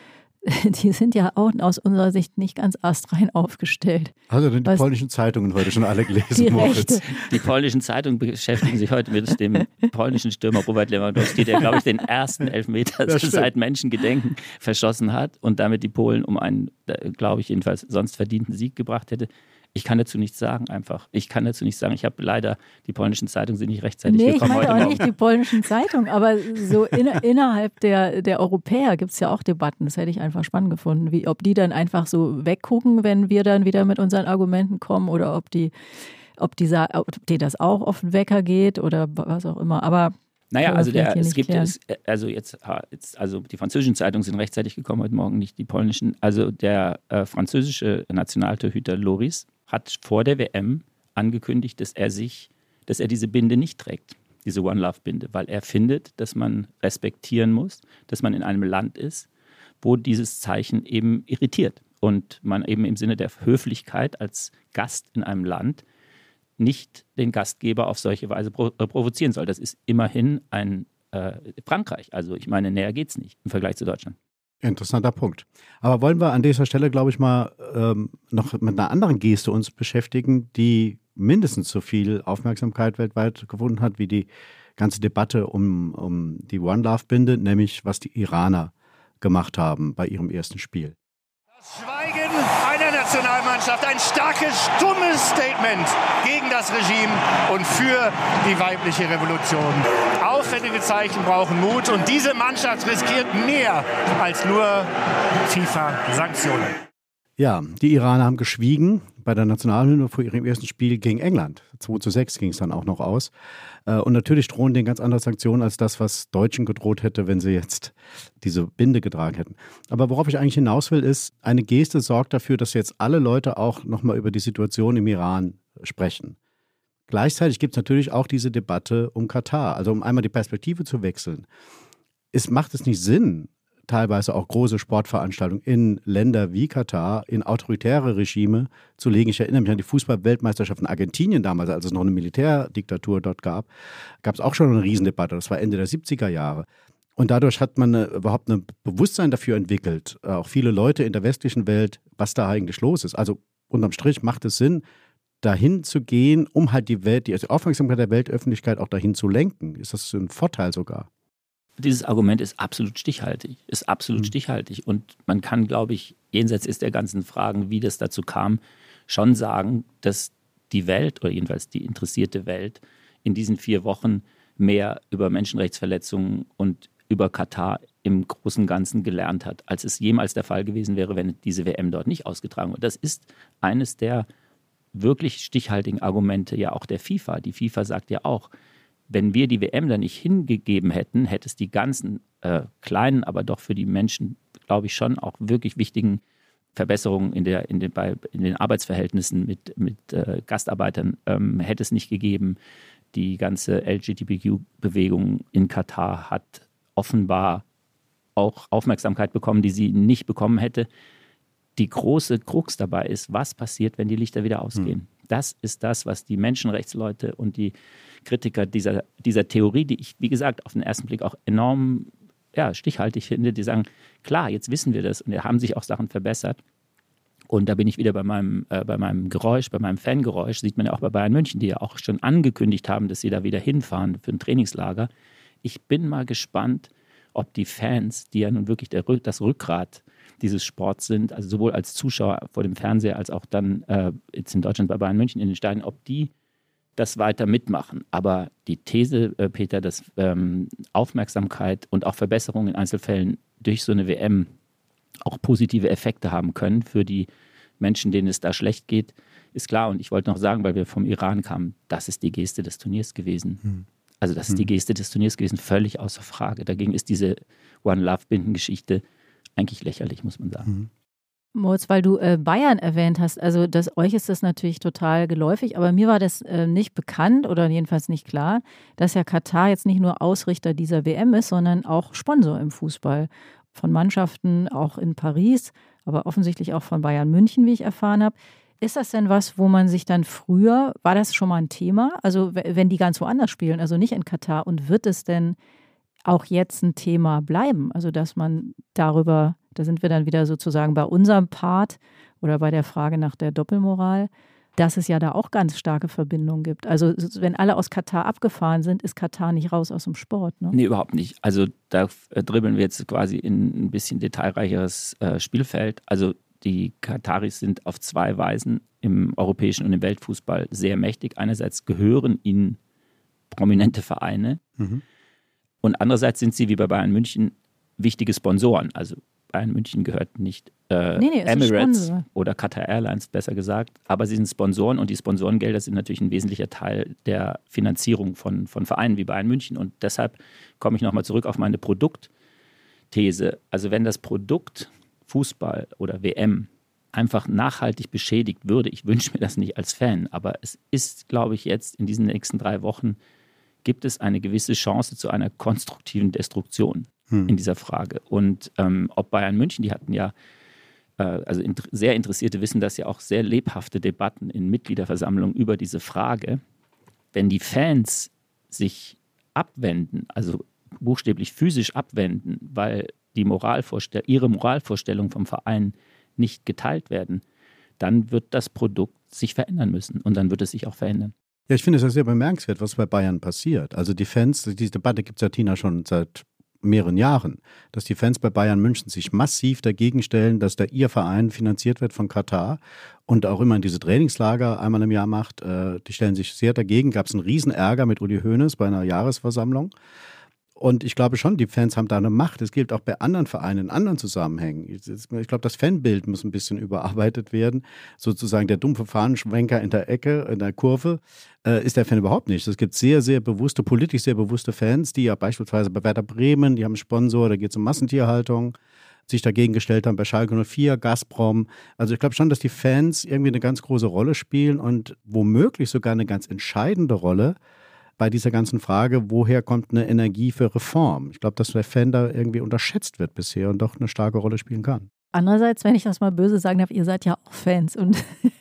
aus unserer Sicht nicht ganz astrein aufgestellt. Also die polnischen Zeitungen heute schon alle gelesen, Moritz. Die polnischen Zeitungen beschäftigen sich heute mit dem polnischen Stürmer Robert Lewandowski, der, glaube ich, den ersten Elfmeter seit Menschengedenken verschossen hat und damit die Polen um einen, glaube ich, jedenfalls sonst verdienten Sieg gebracht hätte. Ich kann dazu nichts sagen einfach. Ich habe leider, die polnischen Zeitungen sind nicht rechtzeitig gekommen heute Morgen. Ich meine auch nicht die polnischen Zeitungen, aber so innerhalb der Europäer gibt es ja auch Debatten. Das hätte ich einfach spannend gefunden. Ob die dann einfach so weggucken, wenn wir dann wieder mit unseren Argumenten kommen oder ob die das auch auf den Wecker geht oder was auch immer. Aber naja, also die französischen Zeitungen sind rechtzeitig gekommen heute Morgen, nicht die polnischen. Also der französische Nationaltorhüter Lloris hat vor der WM angekündigt, dass er diese Binde nicht trägt, diese One Love Binde, weil er findet, dass man respektieren muss, dass man in einem Land ist, wo dieses Zeichen eben irritiert und man eben im Sinne der Höflichkeit als Gast in einem Land nicht den Gastgeber auf solche Weise provozieren soll. Das ist immerhin ein Frankreich. Also ich meine, näher geht es nicht im Vergleich zu Deutschland. Interessanter Punkt. Aber wollen wir an dieser Stelle, glaube ich, mal noch mit einer anderen Geste uns beschäftigen, die mindestens so viel Aufmerksamkeit weltweit gewonnen hat, wie die ganze Debatte um die One Love-Binde, nämlich was die Iraner gemacht haben bei ihrem ersten Spiel. Das Schweigen einer Nationalmannschaft, ein starkes, stummes Statement gegen das Regime und für die weibliche Revolution. Auffällige Zeichen brauchen Mut und diese Mannschaft riskiert mehr als nur FIFA-Sanktionen. Ja, die Iraner haben geschwiegen bei der Nationalhymne vor ihrem ersten Spiel gegen England. 2:6 ging es dann auch noch aus. Und natürlich drohen denen ganz andere Sanktionen als das, was Deutschen gedroht hätte, wenn sie jetzt diese Binde getragen hätten. Aber worauf ich eigentlich hinaus will, ist, eine Geste sorgt dafür, dass jetzt alle Leute auch nochmal über die Situation im Iran sprechen. Gleichzeitig gibt es natürlich auch diese Debatte um Katar. Also um einmal die Perspektive zu wechseln. Macht es nicht Sinn, teilweise auch große Sportveranstaltungen in Länder wie Katar, in autoritäre Regime zu legen. Ich erinnere mich an die Fußball-Weltmeisterschaft in Argentinien damals, als es noch eine Militärdiktatur dort gab es auch schon eine Riesendebatte. Das war Ende der 70er Jahre. Und dadurch hat man überhaupt ein Bewusstsein dafür entwickelt, auch viele Leute in der westlichen Welt, was da eigentlich los ist. Also unterm Strich macht es Sinn, dahin zu gehen, um halt die Aufmerksamkeit der Weltöffentlichkeit auch dahin zu lenken. Ist das ein Vorteil sogar? Dieses Argument ist absolut stichhaltig, stichhaltig. Und man kann, glaube ich, jenseits der ganzen Fragen, wie das dazu kam, schon sagen, dass die Welt oder jedenfalls die interessierte Welt in diesen 4 Wochen mehr über Menschenrechtsverletzungen und über Katar im Großen und Ganzen gelernt hat, als es jemals der Fall gewesen wäre, wenn diese WM dort nicht ausgetragen wird. Das ist eines der wirklich stichhaltigen Argumente ja auch der FIFA. Die FIFA sagt ja auch, wenn wir die WM da nicht hingegeben hätten, hätte es die ganzen kleinen, aber doch für die Menschen, glaube ich, schon auch wirklich wichtigen Verbesserungen in den Arbeitsverhältnissen mit Gastarbeitern hätte es nicht gegeben. Die ganze LGBTQ-Bewegung in Katar hat offenbar auch Aufmerksamkeit bekommen, die sie nicht bekommen hätte. Die große Krux dabei ist, was passiert, wenn die Lichter wieder ausgehen. Das ist das, was die Menschenrechtsleute und die Kritiker dieser Theorie, die ich, wie gesagt, auf den ersten Blick auch enorm stichhaltig finde, die sagen, klar, jetzt wissen wir das und da haben sich auch Sachen verbessert. Und da bin ich wieder bei meinem Geräusch, bei meinem Fangeräusch, sieht man ja auch bei Bayern München, die ja auch schon angekündigt haben, dass sie da wieder hinfahren für ein Trainingslager. Ich bin mal gespannt, ob die Fans, die ja nun wirklich das Rückgrat dieses Sports sind, also sowohl als Zuschauer vor dem Fernseher als auch dann jetzt in Deutschland bei Bayern München in den Stadien, ob die das weiter mitmachen. Aber die These, Peter, dass Aufmerksamkeit und auch Verbesserungen in Einzelfällen durch so eine WM auch positive Effekte haben können für die Menschen, denen es da schlecht geht, ist klar. Und ich wollte noch sagen, weil wir vom Iran kamen, das ist die Geste des Turniers gewesen. Also das ist die Geste des Turniers gewesen, völlig außer Frage. Dagegen ist diese One-Love-Binden-Geschichte eigentlich lächerlich, muss man sagen. Moritz, weil du Bayern erwähnt hast, also euch ist das natürlich total geläufig, aber mir war das nicht bekannt oder jedenfalls nicht klar, dass ja Katar jetzt nicht nur Ausrichter dieser WM ist, sondern auch Sponsor im Fußball von Mannschaften, auch in Paris, aber offensichtlich auch von Bayern München, wie ich erfahren habe. Ist das denn was, wo man sich dann früher, war das schon mal ein Thema? Also wenn die ganz woanders spielen, also nicht in Katar, und wird es denn auch jetzt ein Thema bleiben? Also dass man darüber, da sind wir dann wieder sozusagen bei unserem Part oder bei der Frage nach der Doppelmoral, dass es ja da auch ganz starke Verbindungen gibt. Also wenn alle aus Katar abgefahren sind, ist Katar nicht raus aus dem Sport, ne? Nee, überhaupt nicht. Also da dribbeln wir jetzt quasi in ein bisschen detailreicheres Spielfeld. Also die Kataris sind auf 2 Weisen im europäischen und im Weltfußball sehr mächtig. Einerseits gehören ihnen prominente Vereine und andererseits sind sie wie bei Bayern München wichtige Sponsoren. Also Bayern München gehört nicht Emirates oder Qatar Airlines, besser gesagt, aber sie sind Sponsoren und die Sponsorengelder sind natürlich ein wesentlicher Teil der Finanzierung von Vereinen wie Bayern München. Und deshalb komme ich nochmal zurück auf meine Produktthese. Also wenn das Produkt Fußball oder WM einfach nachhaltig beschädigt würde, ich wünsche mir das nicht als Fan, aber es ist, glaube ich, jetzt in diesen nächsten 3 Wochen gibt es eine gewisse Chance zu einer konstruktiven Destruktion in dieser Frage. Und ob Bayern München, die hatten ja, sehr Interessierte wissen das ja auch, sehr lebhafte Debatten in Mitgliederversammlungen über diese Frage. Wenn die Fans sich abwenden, also buchstäblich physisch abwenden, weil ihre Moralvorstellung vom Verein nicht geteilt werden, dann wird das Produkt sich verändern müssen und dann wird es sich auch verändern. Ja, ich finde es ja sehr bemerkenswert, was bei Bayern passiert. Also die Fans, diese Debatte gibt es ja, Tina, schon seit mehreren Jahren, dass die Fans bei Bayern München sich massiv dagegen stellen, dass ihr Verein finanziert wird von Katar und auch immer in diese Trainingslager einmal im Jahr macht. Die stellen sich sehr dagegen. Gab es einen Riesenärger mit Uli Hoeneß bei einer Jahresversammlung. Und ich glaube schon, die Fans haben da eine Macht. Es gilt auch bei anderen Vereinen, in anderen Zusammenhängen. Ich glaube, das Fanbild muss ein bisschen überarbeitet werden. Sozusagen der dumpfe Fahnenschwenker in der Ecke, in der Kurve, ist der Fan überhaupt nicht. Es gibt sehr, sehr bewusste, politisch sehr bewusste Fans, die ja beispielsweise bei Werder Bremen, die haben einen Sponsor, da geht es um Massentierhaltung, sich dagegen gestellt haben bei Schalke 04, Gazprom. Also ich glaube schon, dass die Fans irgendwie eine ganz große Rolle spielen und womöglich sogar eine ganz entscheidende Rolle bei dieser ganzen Frage, woher kommt eine Energie für Reform? Ich glaube, dass der Fan da irgendwie unterschätzt wird bisher und doch eine starke Rolle spielen kann. Andererseits, wenn ich das mal böse sagen darf, ihr seid ja auch Fans und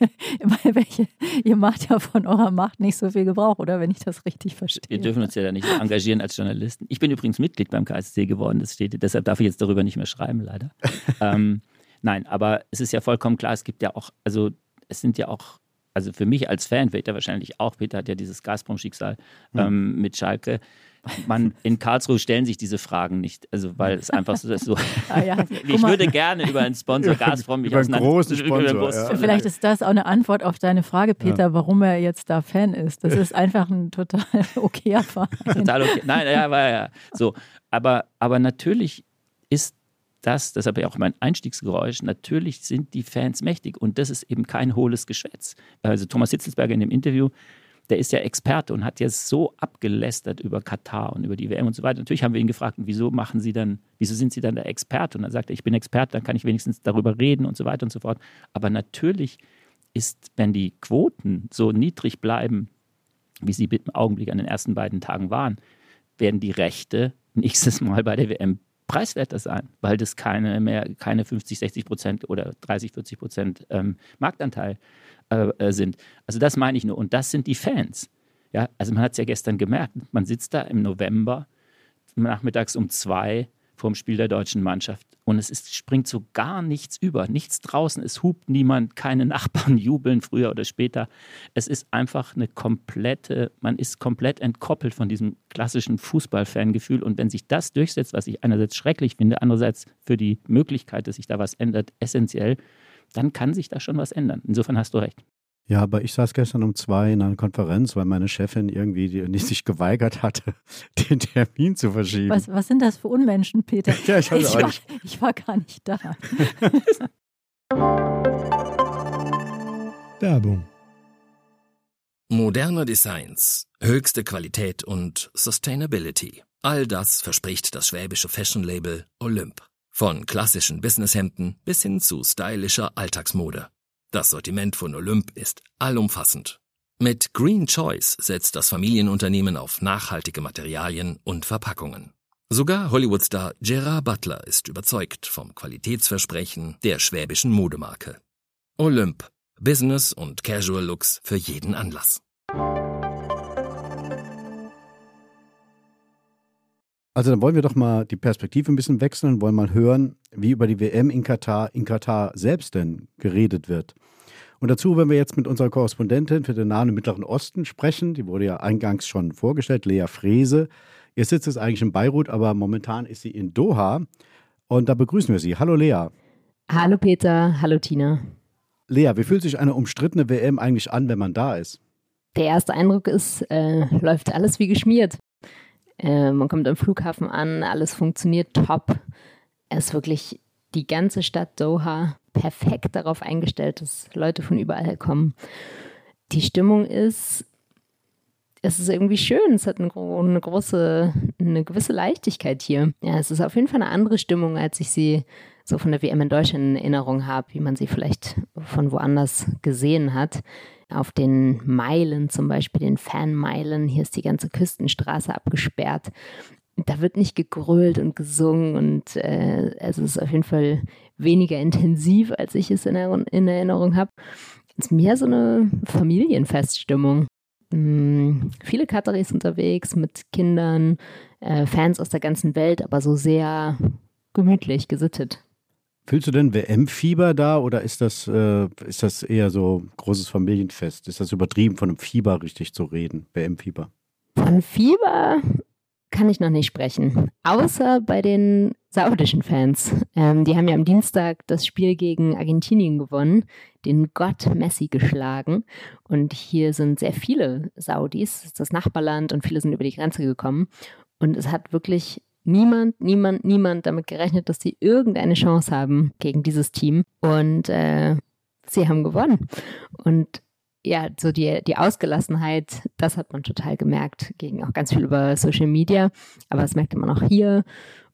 ihr macht ja von eurer Macht nicht so viel Gebrauch, oder? Wenn ich das richtig verstehe. Wir dürfen uns ja da nicht engagieren als Journalisten. Ich bin übrigens Mitglied beim KSC geworden, das steht, deshalb darf ich jetzt darüber nicht mehr schreiben, leider. Nein, aber es ist ja vollkommen klar, es gibt ja auch, also es sind ja auch, also für mich als Fan, Peter wahrscheinlich auch, Peter hat ja dieses Gazprom-Schicksal mit Schalke. In Karlsruhe stellen sich diese Fragen nicht, also weil es einfach so ist. Ich würde gerne über einen Sponsor Gazprom mich auseinandersetzen. Über einen großen Sponsor. Vielleicht ist das auch eine Antwort auf deine Frage, Peter, warum er jetzt da Fan ist. Das ist einfach ein total okayer Verein. Total okay. Nein, ja. So, aber natürlich ist deshalb ja auch mein Einstiegsgeräusch, natürlich sind die Fans mächtig und das ist eben kein hohles Geschwätz. Also Thomas Hitzelsberger in dem Interview, der ist ja Experte und hat jetzt so abgelästert über Katar und über die WM und so weiter. Natürlich haben wir ihn gefragt, wieso sind Sie dann der Experte? Und dann sagt er, ich bin Experte, dann kann ich wenigstens darüber reden und so weiter und so fort. Aber natürlich ist, wenn die Quoten so niedrig bleiben, wie sie im Augenblick an den ersten beiden Tagen waren, werden die Rechte nächstes Mal bei der WM preiswerter sein, weil das keine 50-60% oder 30-40% Marktanteil sind. Also das meine ich nur. Und das sind die Fans. Ja, also man hat es ja gestern gemerkt. Man sitzt da im November nachmittags um 2 vorm Spiel der deutschen Mannschaft und springt so gar nichts über. Nichts draußen, es hupt niemand, keine Nachbarn jubeln früher oder später. Es ist einfach man ist komplett entkoppelt von diesem klassischen Fußball-Fangefühl und wenn sich das durchsetzt, was ich einerseits schrecklich finde, andererseits für die Möglichkeit, dass sich da was ändert, essentiell, dann kann sich da schon was ändern. Insofern hast du recht. Ja, aber ich saß gestern um 2 in einer Konferenz, weil meine Chefin irgendwie sich geweigert hatte, den Termin zu verschieben. Was sind das für Unmenschen, Peter? Ja, ich war gar nicht da. Werbung. Moderne Designs, höchste Qualität und Sustainability. All das verspricht das schwäbische Fashion-Label Olymp. Von klassischen Businesshemden bis hin zu stylischer Alltagsmode. Das Sortiment von Olymp ist allumfassend. Mit Green Choice setzt das Familienunternehmen auf nachhaltige Materialien und Verpackungen. Sogar Hollywood-Star Gerard Butler ist überzeugt vom Qualitätsversprechen der schwäbischen Modemarke. Olymp. Business und Casual Looks für jeden Anlass. Also dann wollen wir doch mal die Perspektive ein bisschen wechseln, wollen mal hören, wie über die WM in Katar selbst denn geredet wird. Und dazu werden wir jetzt mit unserer Korrespondentin für den Nahen und Mittleren Osten sprechen. Die wurde ja eingangs schon vorgestellt, Lea Frese. Ihr Sitz ist eigentlich in Beirut, aber momentan ist sie in Doha. Und da begrüßen wir sie. Hallo Lea. Hallo Peter, hallo Tina. Lea, wie fühlt sich eine umstrittene WM eigentlich an, wenn man da ist? Der erste Eindruck ist, läuft alles wie geschmiert. Man kommt am Flughafen an, alles funktioniert top. Es ist wirklich die ganze Stadt Doha perfekt darauf eingestellt, dass Leute von überall kommen. Die Stimmung es ist irgendwie schön, es hat eine gewisse Leichtigkeit hier. Ja, es ist auf jeden Fall eine andere Stimmung, als ich sie so von der WM in Deutschland in Erinnerung habe, wie man sie vielleicht von woanders gesehen hat. Auf den Meilen zum Beispiel, den Fanmeilen, hier ist die ganze Küstenstraße abgesperrt. Da wird nicht gegrölt und gesungen und es ist auf jeden Fall weniger intensiv, als ich es in Erinnerung habe. Es ist mehr so eine Familienfeststimmung. Viele Kataris unterwegs mit Kindern, Fans aus der ganzen Welt, aber so sehr gemütlich, gesittet. Fühlst du denn WM-Fieber da oder ist das eher so großes Familienfest? Ist das übertrieben, von einem Fieber richtig zu reden, WM-Fieber? Von Fieber kann ich noch nicht sprechen, außer bei den saudischen Fans. Die haben ja am Dienstag das Spiel gegen Argentinien gewonnen, den Gott Messi geschlagen. Und hier sind sehr viele Saudis, das ist das Nachbarland, und viele sind über die Grenze gekommen. Und es hat wirklich niemand damit gerechnet, dass sie irgendeine Chance haben gegen dieses Team. Und sie haben gewonnen. Und ja, so die Ausgelassenheit, das hat man total gemerkt, ging auch ganz viel über Social Media, aber das merkte man auch hier.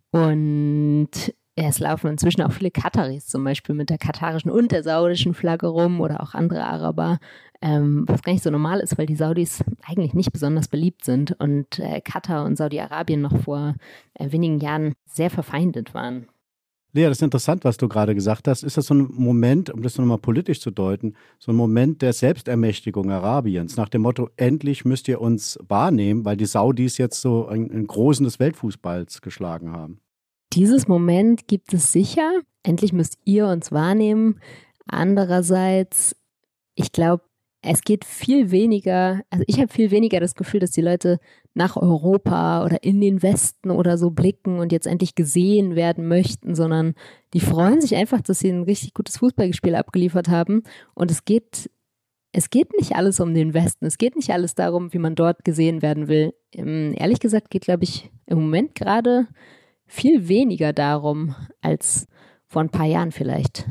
Und es laufen inzwischen auch viele Kataris zum Beispiel mit der katarischen und der saudischen Flagge rum oder auch andere Araber, was gar nicht so normal ist, weil die Saudis eigentlich nicht besonders beliebt sind und Katar und Saudi-Arabien noch vor wenigen Jahren sehr verfeindet waren. Lea, das ist interessant, was du gerade gesagt hast. Ist das so ein Moment, um das nochmal politisch zu deuten, so ein Moment der Selbstermächtigung Arabiens, nach dem Motto, endlich müsst ihr uns wahrnehmen, weil die Saudis jetzt so einen Großen des Weltfußballs geschlagen haben? Dieses Moment gibt es sicher. Endlich müsst ihr uns wahrnehmen. Andererseits, ich glaube, es geht viel weniger, also ich habe viel weniger das Gefühl, dass die Leute nach Europa oder in den Westen oder so blicken und jetzt endlich gesehen werden möchten, sondern die freuen sich einfach, dass sie ein richtig gutes Fußballspiel abgeliefert haben. Und es geht nicht alles um den Westen, es geht nicht alles darum, wie man dort gesehen werden will. Ehrlich gesagt geht, glaube ich, im Moment gerade viel weniger darum als vor ein paar Jahren vielleicht.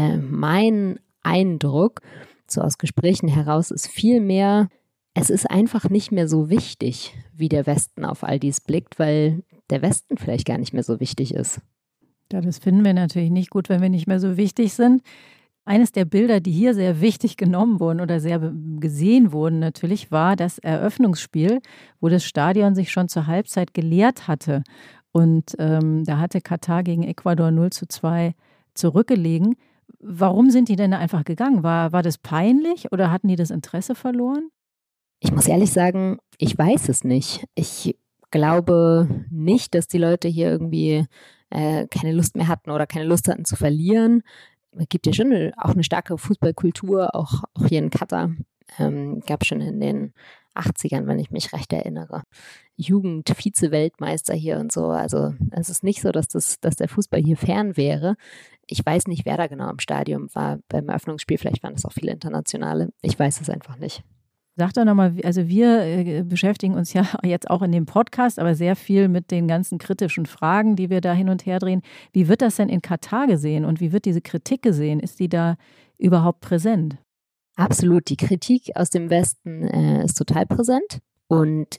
Mein Eindruck, so aus Gesprächen heraus, ist viel mehr, es ist einfach nicht mehr so wichtig, wie der Westen auf all dies blickt, weil der Westen vielleicht gar nicht mehr so wichtig ist. Ja, das finden wir natürlich nicht gut, wenn wir nicht mehr so wichtig sind. Eines der Bilder, die hier sehr wichtig genommen wurden oder sehr gesehen wurden natürlich, war das Eröffnungsspiel, wo das Stadion sich schon zur Halbzeit geleert hatte. Und da hatte Katar gegen Ecuador 0:2 zurückgelegen. Warum sind die denn da einfach gegangen? War das peinlich oder hatten die das Interesse verloren? Ich muss ehrlich sagen, ich weiß es nicht. Ich glaube nicht, dass die Leute hier irgendwie keine Lust mehr hatten oder keine Lust hatten zu verlieren. Es gibt ja schon auch eine starke Fußballkultur, auch hier in Katar. Gab schon in den 80ern, wenn ich mich recht erinnere, Jugend-Vize-Weltmeister hier und so. Also es ist nicht so, dass der Fußball hier fern wäre. Ich weiß nicht, wer da genau im Stadion war beim Eröffnungsspiel. Vielleicht waren es auch viele Internationale. Ich weiß es einfach nicht. Sag doch nochmal, also wir beschäftigen uns ja jetzt auch in dem Podcast, aber sehr viel mit den ganzen kritischen Fragen, die wir da hin und her drehen. Wie wird das denn in Katar gesehen und wie wird diese Kritik gesehen? Ist die da überhaupt präsent? Absolut. Die Kritik aus dem Westen ist total präsent und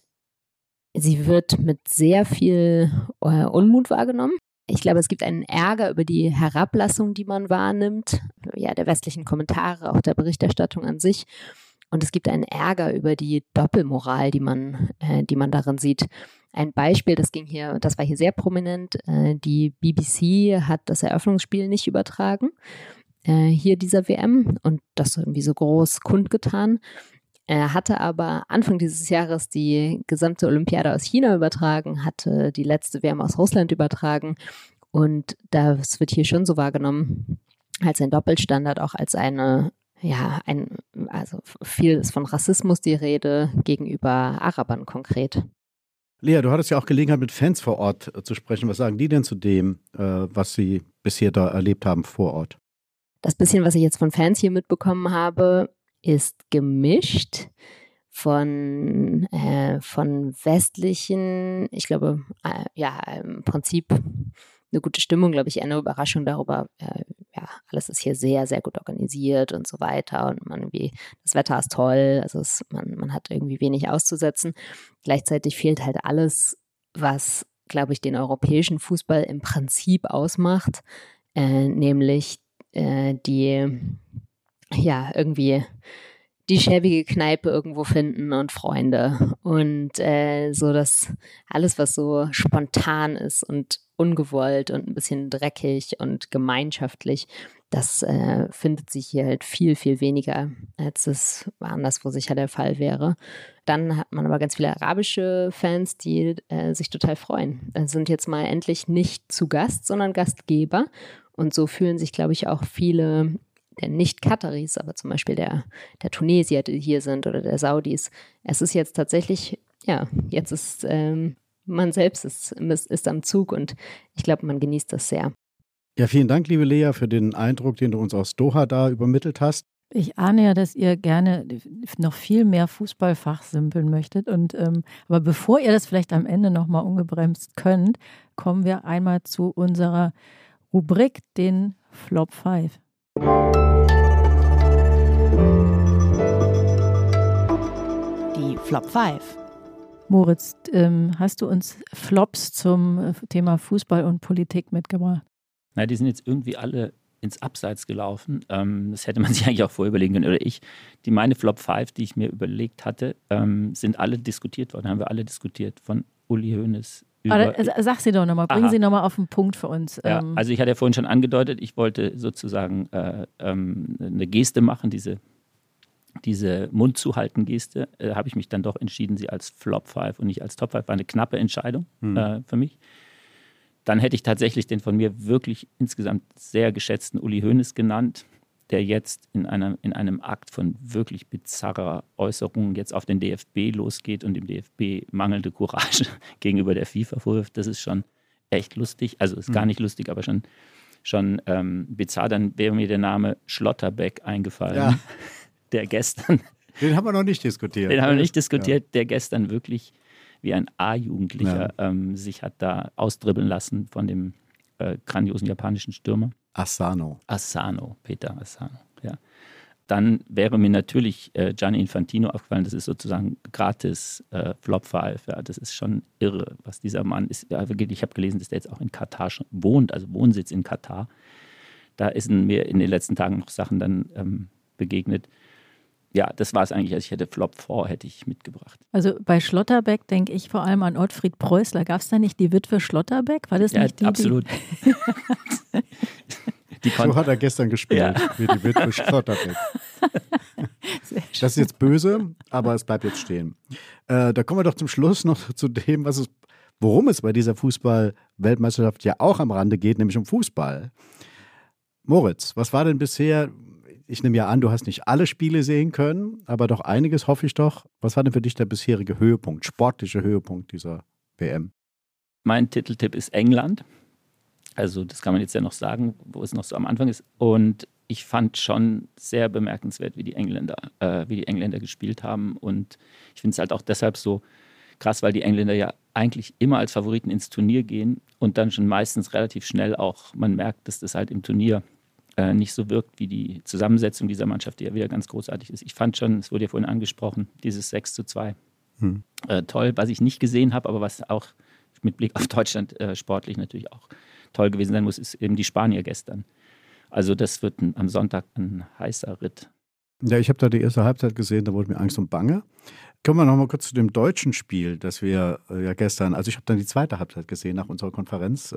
sie wird mit sehr viel Unmut wahrgenommen. Ich glaube, es gibt einen Ärger über die Herablassung, die man wahrnimmt, ja, der westlichen Kommentare, auch der Berichterstattung an sich. Und es gibt einen Ärger über die Doppelmoral, die man darin sieht. Ein Beispiel, das war hier sehr prominent. Die BBC hat das Eröffnungsspiel nicht übertragen, hier dieser WM, und das irgendwie so groß kundgetan. Er hatte aber Anfang dieses Jahres die gesamte Olympiade aus China übertragen, hatte die letzte WM aus Russland übertragen, und das wird hier schon so wahrgenommen als ein Doppelstandard, auch als also viel ist von Rassismus die Rede gegenüber Arabern konkret. Lea, du hattest ja auch Gelegenheit, mit Fans vor Ort zu sprechen. Was sagen die denn zu dem, was sie bisher da erlebt haben vor Ort? Das bisschen, was ich jetzt von Fans hier mitbekommen habe, ist gemischt von westlichen, ich glaube, im Prinzip eine gute Stimmung, glaube ich, eher eine Überraschung darüber, alles ist hier sehr, sehr gut organisiert und so weiter, und das Wetter ist toll, also man hat irgendwie wenig auszusetzen. Gleichzeitig fehlt halt alles, was, glaube ich, den europäischen Fußball im Prinzip ausmacht, nämlich irgendwie die schäbige Kneipe irgendwo finden und Freunde und so das alles, was so spontan ist und ungewollt und ein bisschen dreckig und gemeinschaftlich, Das findet sich hier halt viel, viel weniger, als es anderswo sicher der Fall wäre. Dann hat man aber ganz viele arabische Fans, die sich total freuen. Sind jetzt mal endlich nicht zu Gast, sondern Gastgeber. Und so fühlen sich, glaube ich, auch viele der Nicht-Kataris, aber zum Beispiel der Tunesier, die hier sind, oder der Saudis. Es ist jetzt tatsächlich, jetzt ist man selbst ist am Zug und ich glaube, man genießt das sehr. Ja, vielen Dank, liebe Lea, für den Eindruck, den du uns aus Doha da übermittelt hast. Ich ahne ja, dass ihr gerne noch viel mehr Fußball fachsimpeln möchtet. Aber bevor ihr das vielleicht am Ende nochmal ungebremst könnt, kommen wir einmal zu unserer Rubrik, den Flop 5. Die Flop 5. Moritz, hast du uns Flops zum Thema Fußball und Politik mitgebracht? Na, die sind jetzt irgendwie alle ins Abseits gelaufen. Das hätte man sich eigentlich auch vorher überlegen können, oder ich. Meine Flop 5, die ich mir überlegt hatte, sind alle diskutiert worden, haben wir alle diskutiert, von Uli Hoeneß über... Sag sie doch nochmal, bring sie nochmal auf den Punkt für uns. Ja, also ich hatte ja vorhin schon angedeutet, ich wollte sozusagen eine Geste machen, diese Mund-zuhalten-Geste, habe ich mich dann doch entschieden, sie als Flop 5 und nicht als Top 5. War eine knappe Entscheidung für mich. Dann hätte ich tatsächlich den von mir wirklich insgesamt sehr geschätzten Uli Hoeneß genannt, der jetzt in einem Akt von wirklich bizarrer Äußerung jetzt auf den DFB losgeht und dem DFB mangelnde Courage gegenüber der FIFA vorwirft. Das ist schon echt lustig. Also ist gar nicht lustig, aber schon bizarr. Dann wäre mir der Name Schlotterbeck eingefallen, der gestern... Den haben wir noch nicht diskutiert. Der gestern wirklich wie ein A-Jugendlicher sich hat da ausdribbeln lassen von dem grandiosen japanischen Stürmer. Asano, Peter Asano, ja. Dann wäre mir natürlich Gianni Infantino aufgefallen, das ist sozusagen gratis Flop 5. Ja, das ist schon irre, was dieser Mann ist. Ja, ich habe gelesen, dass der jetzt auch in Katar schon wohnt, also Wohnsitz in Katar. Da sind mir in den letzten Tagen noch Sachen dann begegnet. Ja, das war es eigentlich. Also ich hätte Flop 4 hätte ich mitgebracht. Also bei Schlotterbeck denke ich vor allem an Ottfried Preußler. Gab es da nicht die Witwe Schlotterbeck? War das nicht die? Absolut. So hat er gestern gespielt, wie die Witwe Schlotterbeck. Das ist jetzt böse, aber es bleibt jetzt stehen. Da kommen wir doch zum Schluss noch zu dem, worum es bei dieser Fußball-Weltmeisterschaft ja auch am Rande geht, nämlich um Fußball. Moritz, was war denn bisher... Ich nehme ja an, du hast nicht alle Spiele sehen können, aber doch einiges, hoffe ich doch. Was war denn für dich der bisherige Höhepunkt, sportliche Höhepunkt dieser WM? Mein Titeltipp ist England. Also das kann man jetzt ja noch sagen, wo es noch so am Anfang ist. Und ich fand schon sehr bemerkenswert, wie die Engländer gespielt haben. Und ich finde es halt auch deshalb so krass, weil die Engländer ja eigentlich immer als Favoriten ins Turnier gehen und dann schon meistens relativ schnell auch, man merkt, dass das halt im Turnier nicht so wirkt wie die Zusammensetzung dieser Mannschaft, die ja wieder ganz großartig ist. Ich fand schon, es wurde ja vorhin angesprochen, dieses 6:2 toll, was ich nicht gesehen habe, aber was auch mit Blick auf Deutschland sportlich natürlich auch toll gewesen sein muss, ist eben die Spanier gestern. Also das wird am Sonntag ein heißer Ritt. Ja, ich habe da die erste Halbzeit gesehen, da wurde mir Angst und Bange. Kommen wir noch mal kurz zu dem deutschen Spiel, das wir ja gestern, also ich habe dann die zweite Halbzeit gesehen nach unserer Konferenz.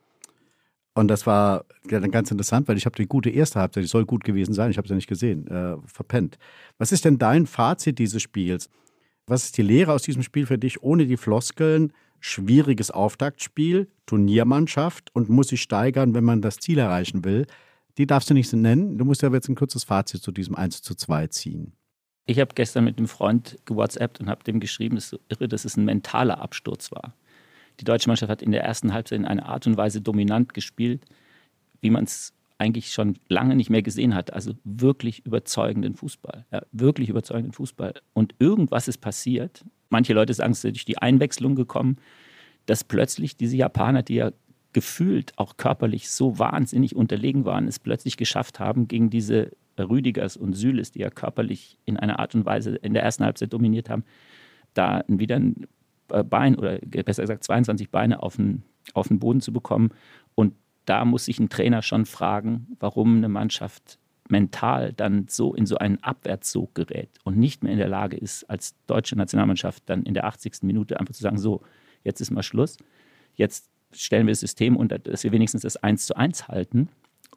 Und das war ja dann ganz interessant, weil ich habe die gute erste Halbzeit, die soll gut gewesen sein, ich habe sie nicht gesehen, verpennt. Was ist denn dein Fazit dieses Spiels? Was ist die Lehre aus diesem Spiel für dich ohne die Floskeln? Schwieriges Auftaktspiel, Turniermannschaft und muss sich steigern, wenn man das Ziel erreichen will. Die darfst du nicht so nennen. Du musst ja jetzt ein kurzes Fazit zu diesem 1:2 ziehen. Ich habe gestern mit einem Freund gewhatsappt und habe dem geschrieben, es ist so irre, dass es ein mentaler Absturz war. Die deutsche Mannschaft hat in der ersten Halbzeit in einer Art und Weise dominant gespielt, wie man es eigentlich schon lange nicht mehr gesehen hat. Also wirklich überzeugenden Fußball. Ja, wirklich überzeugenden Fußball. Und irgendwas ist passiert. Manche Leute sagen, es ist durch die Einwechslung gekommen, dass plötzlich diese Japaner, die ja gefühlt auch körperlich so wahnsinnig unterlegen waren, es plötzlich geschafft haben, gegen diese Rüdigers und Süles, die ja körperlich in einer Art und Weise in der ersten Halbzeit dominiert haben, da wieder ein Bein oder besser gesagt 22 Beine auf den Boden zu bekommen. Und da muss sich ein Trainer schon fragen, warum eine Mannschaft mental dann so in so einen Abwärtssog gerät und nicht mehr in der Lage ist, als deutsche Nationalmannschaft dann in der 80. Minute einfach zu sagen, so, jetzt ist mal Schluss, jetzt stellen wir das System unter, dass wir wenigstens das 1:1 halten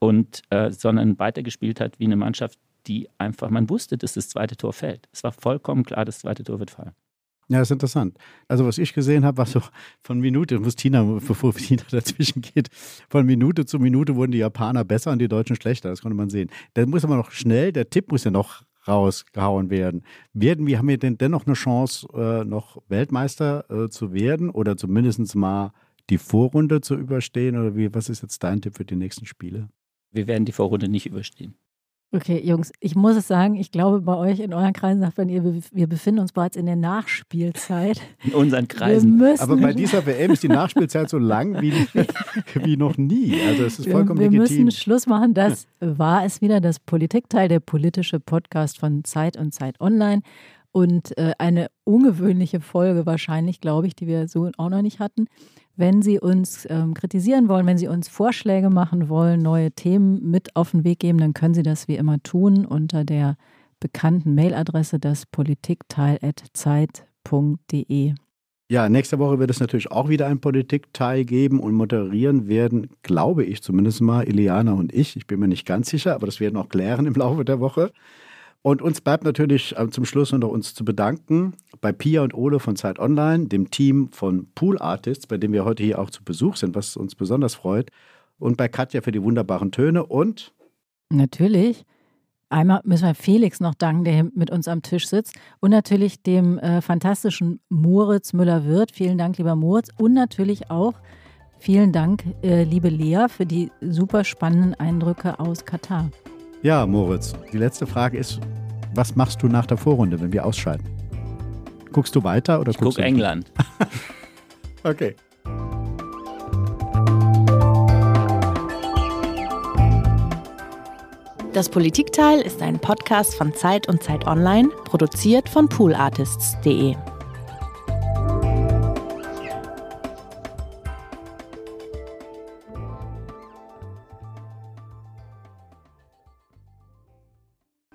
sondern weitergespielt hat wie eine Mannschaft, die einfach, man wusste, dass das zweite Tor fällt. Es war vollkommen klar, das zweite Tor wird fallen. Ja, das ist interessant. Also was ich gesehen habe, war so von Minute, muss Tina, bevor Tina dazwischen geht, von Minute zu Minute wurden die Japaner besser und die Deutschen schlechter, das konnte man sehen. Da muss aber noch schnell, der Tipp muss ja noch rausgehauen werden. Haben wir denn dennoch eine Chance, noch Weltmeister zu werden oder zumindest mal die Vorrunde zu überstehen? Oder was ist jetzt dein Tipp für die nächsten Spiele? Wir werden die Vorrunde nicht überstehen. Okay, Jungs, ich muss es sagen, ich glaube, bei euch in euren Kreisen sagt man, wir befinden uns bereits in der Nachspielzeit. In unseren Kreisen. Aber bei dieser WM ist die Nachspielzeit so lang wie noch nie. Also es ist vollkommen legitim. Wir müssen Schluss machen. Das war es wieder, das Politikteil, der politische Podcast von Zeit und Zeit Online. Und eine ungewöhnliche Folge wahrscheinlich, glaube ich, die wir so auch noch nicht hatten. Wenn Sie uns kritisieren wollen, wenn Sie uns Vorschläge machen wollen, neue Themen mit auf den Weg geben, dann können Sie das wie immer tun unter der bekannten Mailadresse daspolitikteil@zeit.de. Ja, nächste Woche wird es natürlich auch wieder einen Politikteil geben und moderieren werden, glaube ich zumindest mal, Iliana und ich. Ich bin mir nicht ganz sicher, aber das werden wir noch klären im Laufe der Woche. Und uns bleibt natürlich zum Schluss noch uns zu bedanken bei Pia und Ole von Zeit Online, dem Team von Pool Artists, bei dem wir heute hier auch zu Besuch sind, was uns besonders freut. Und bei Katja für die wunderbaren Töne und natürlich, einmal müssen wir Felix noch danken, der hier mit uns am Tisch sitzt. Und natürlich dem fantastischen Moritz Müller-Wirth. Vielen Dank, lieber Moritz. Und natürlich auch vielen Dank, liebe Lea, für die super spannenden Eindrücke aus Katar. Ja, Moritz, die letzte Frage ist, was machst du nach der Vorrunde, wenn wir ausscheiden? Guckst du weiter oder guckst du? Ich gucke England. Okay. Das Politikteil ist ein Podcast von Zeit und Zeit Online, produziert von poolartists.de.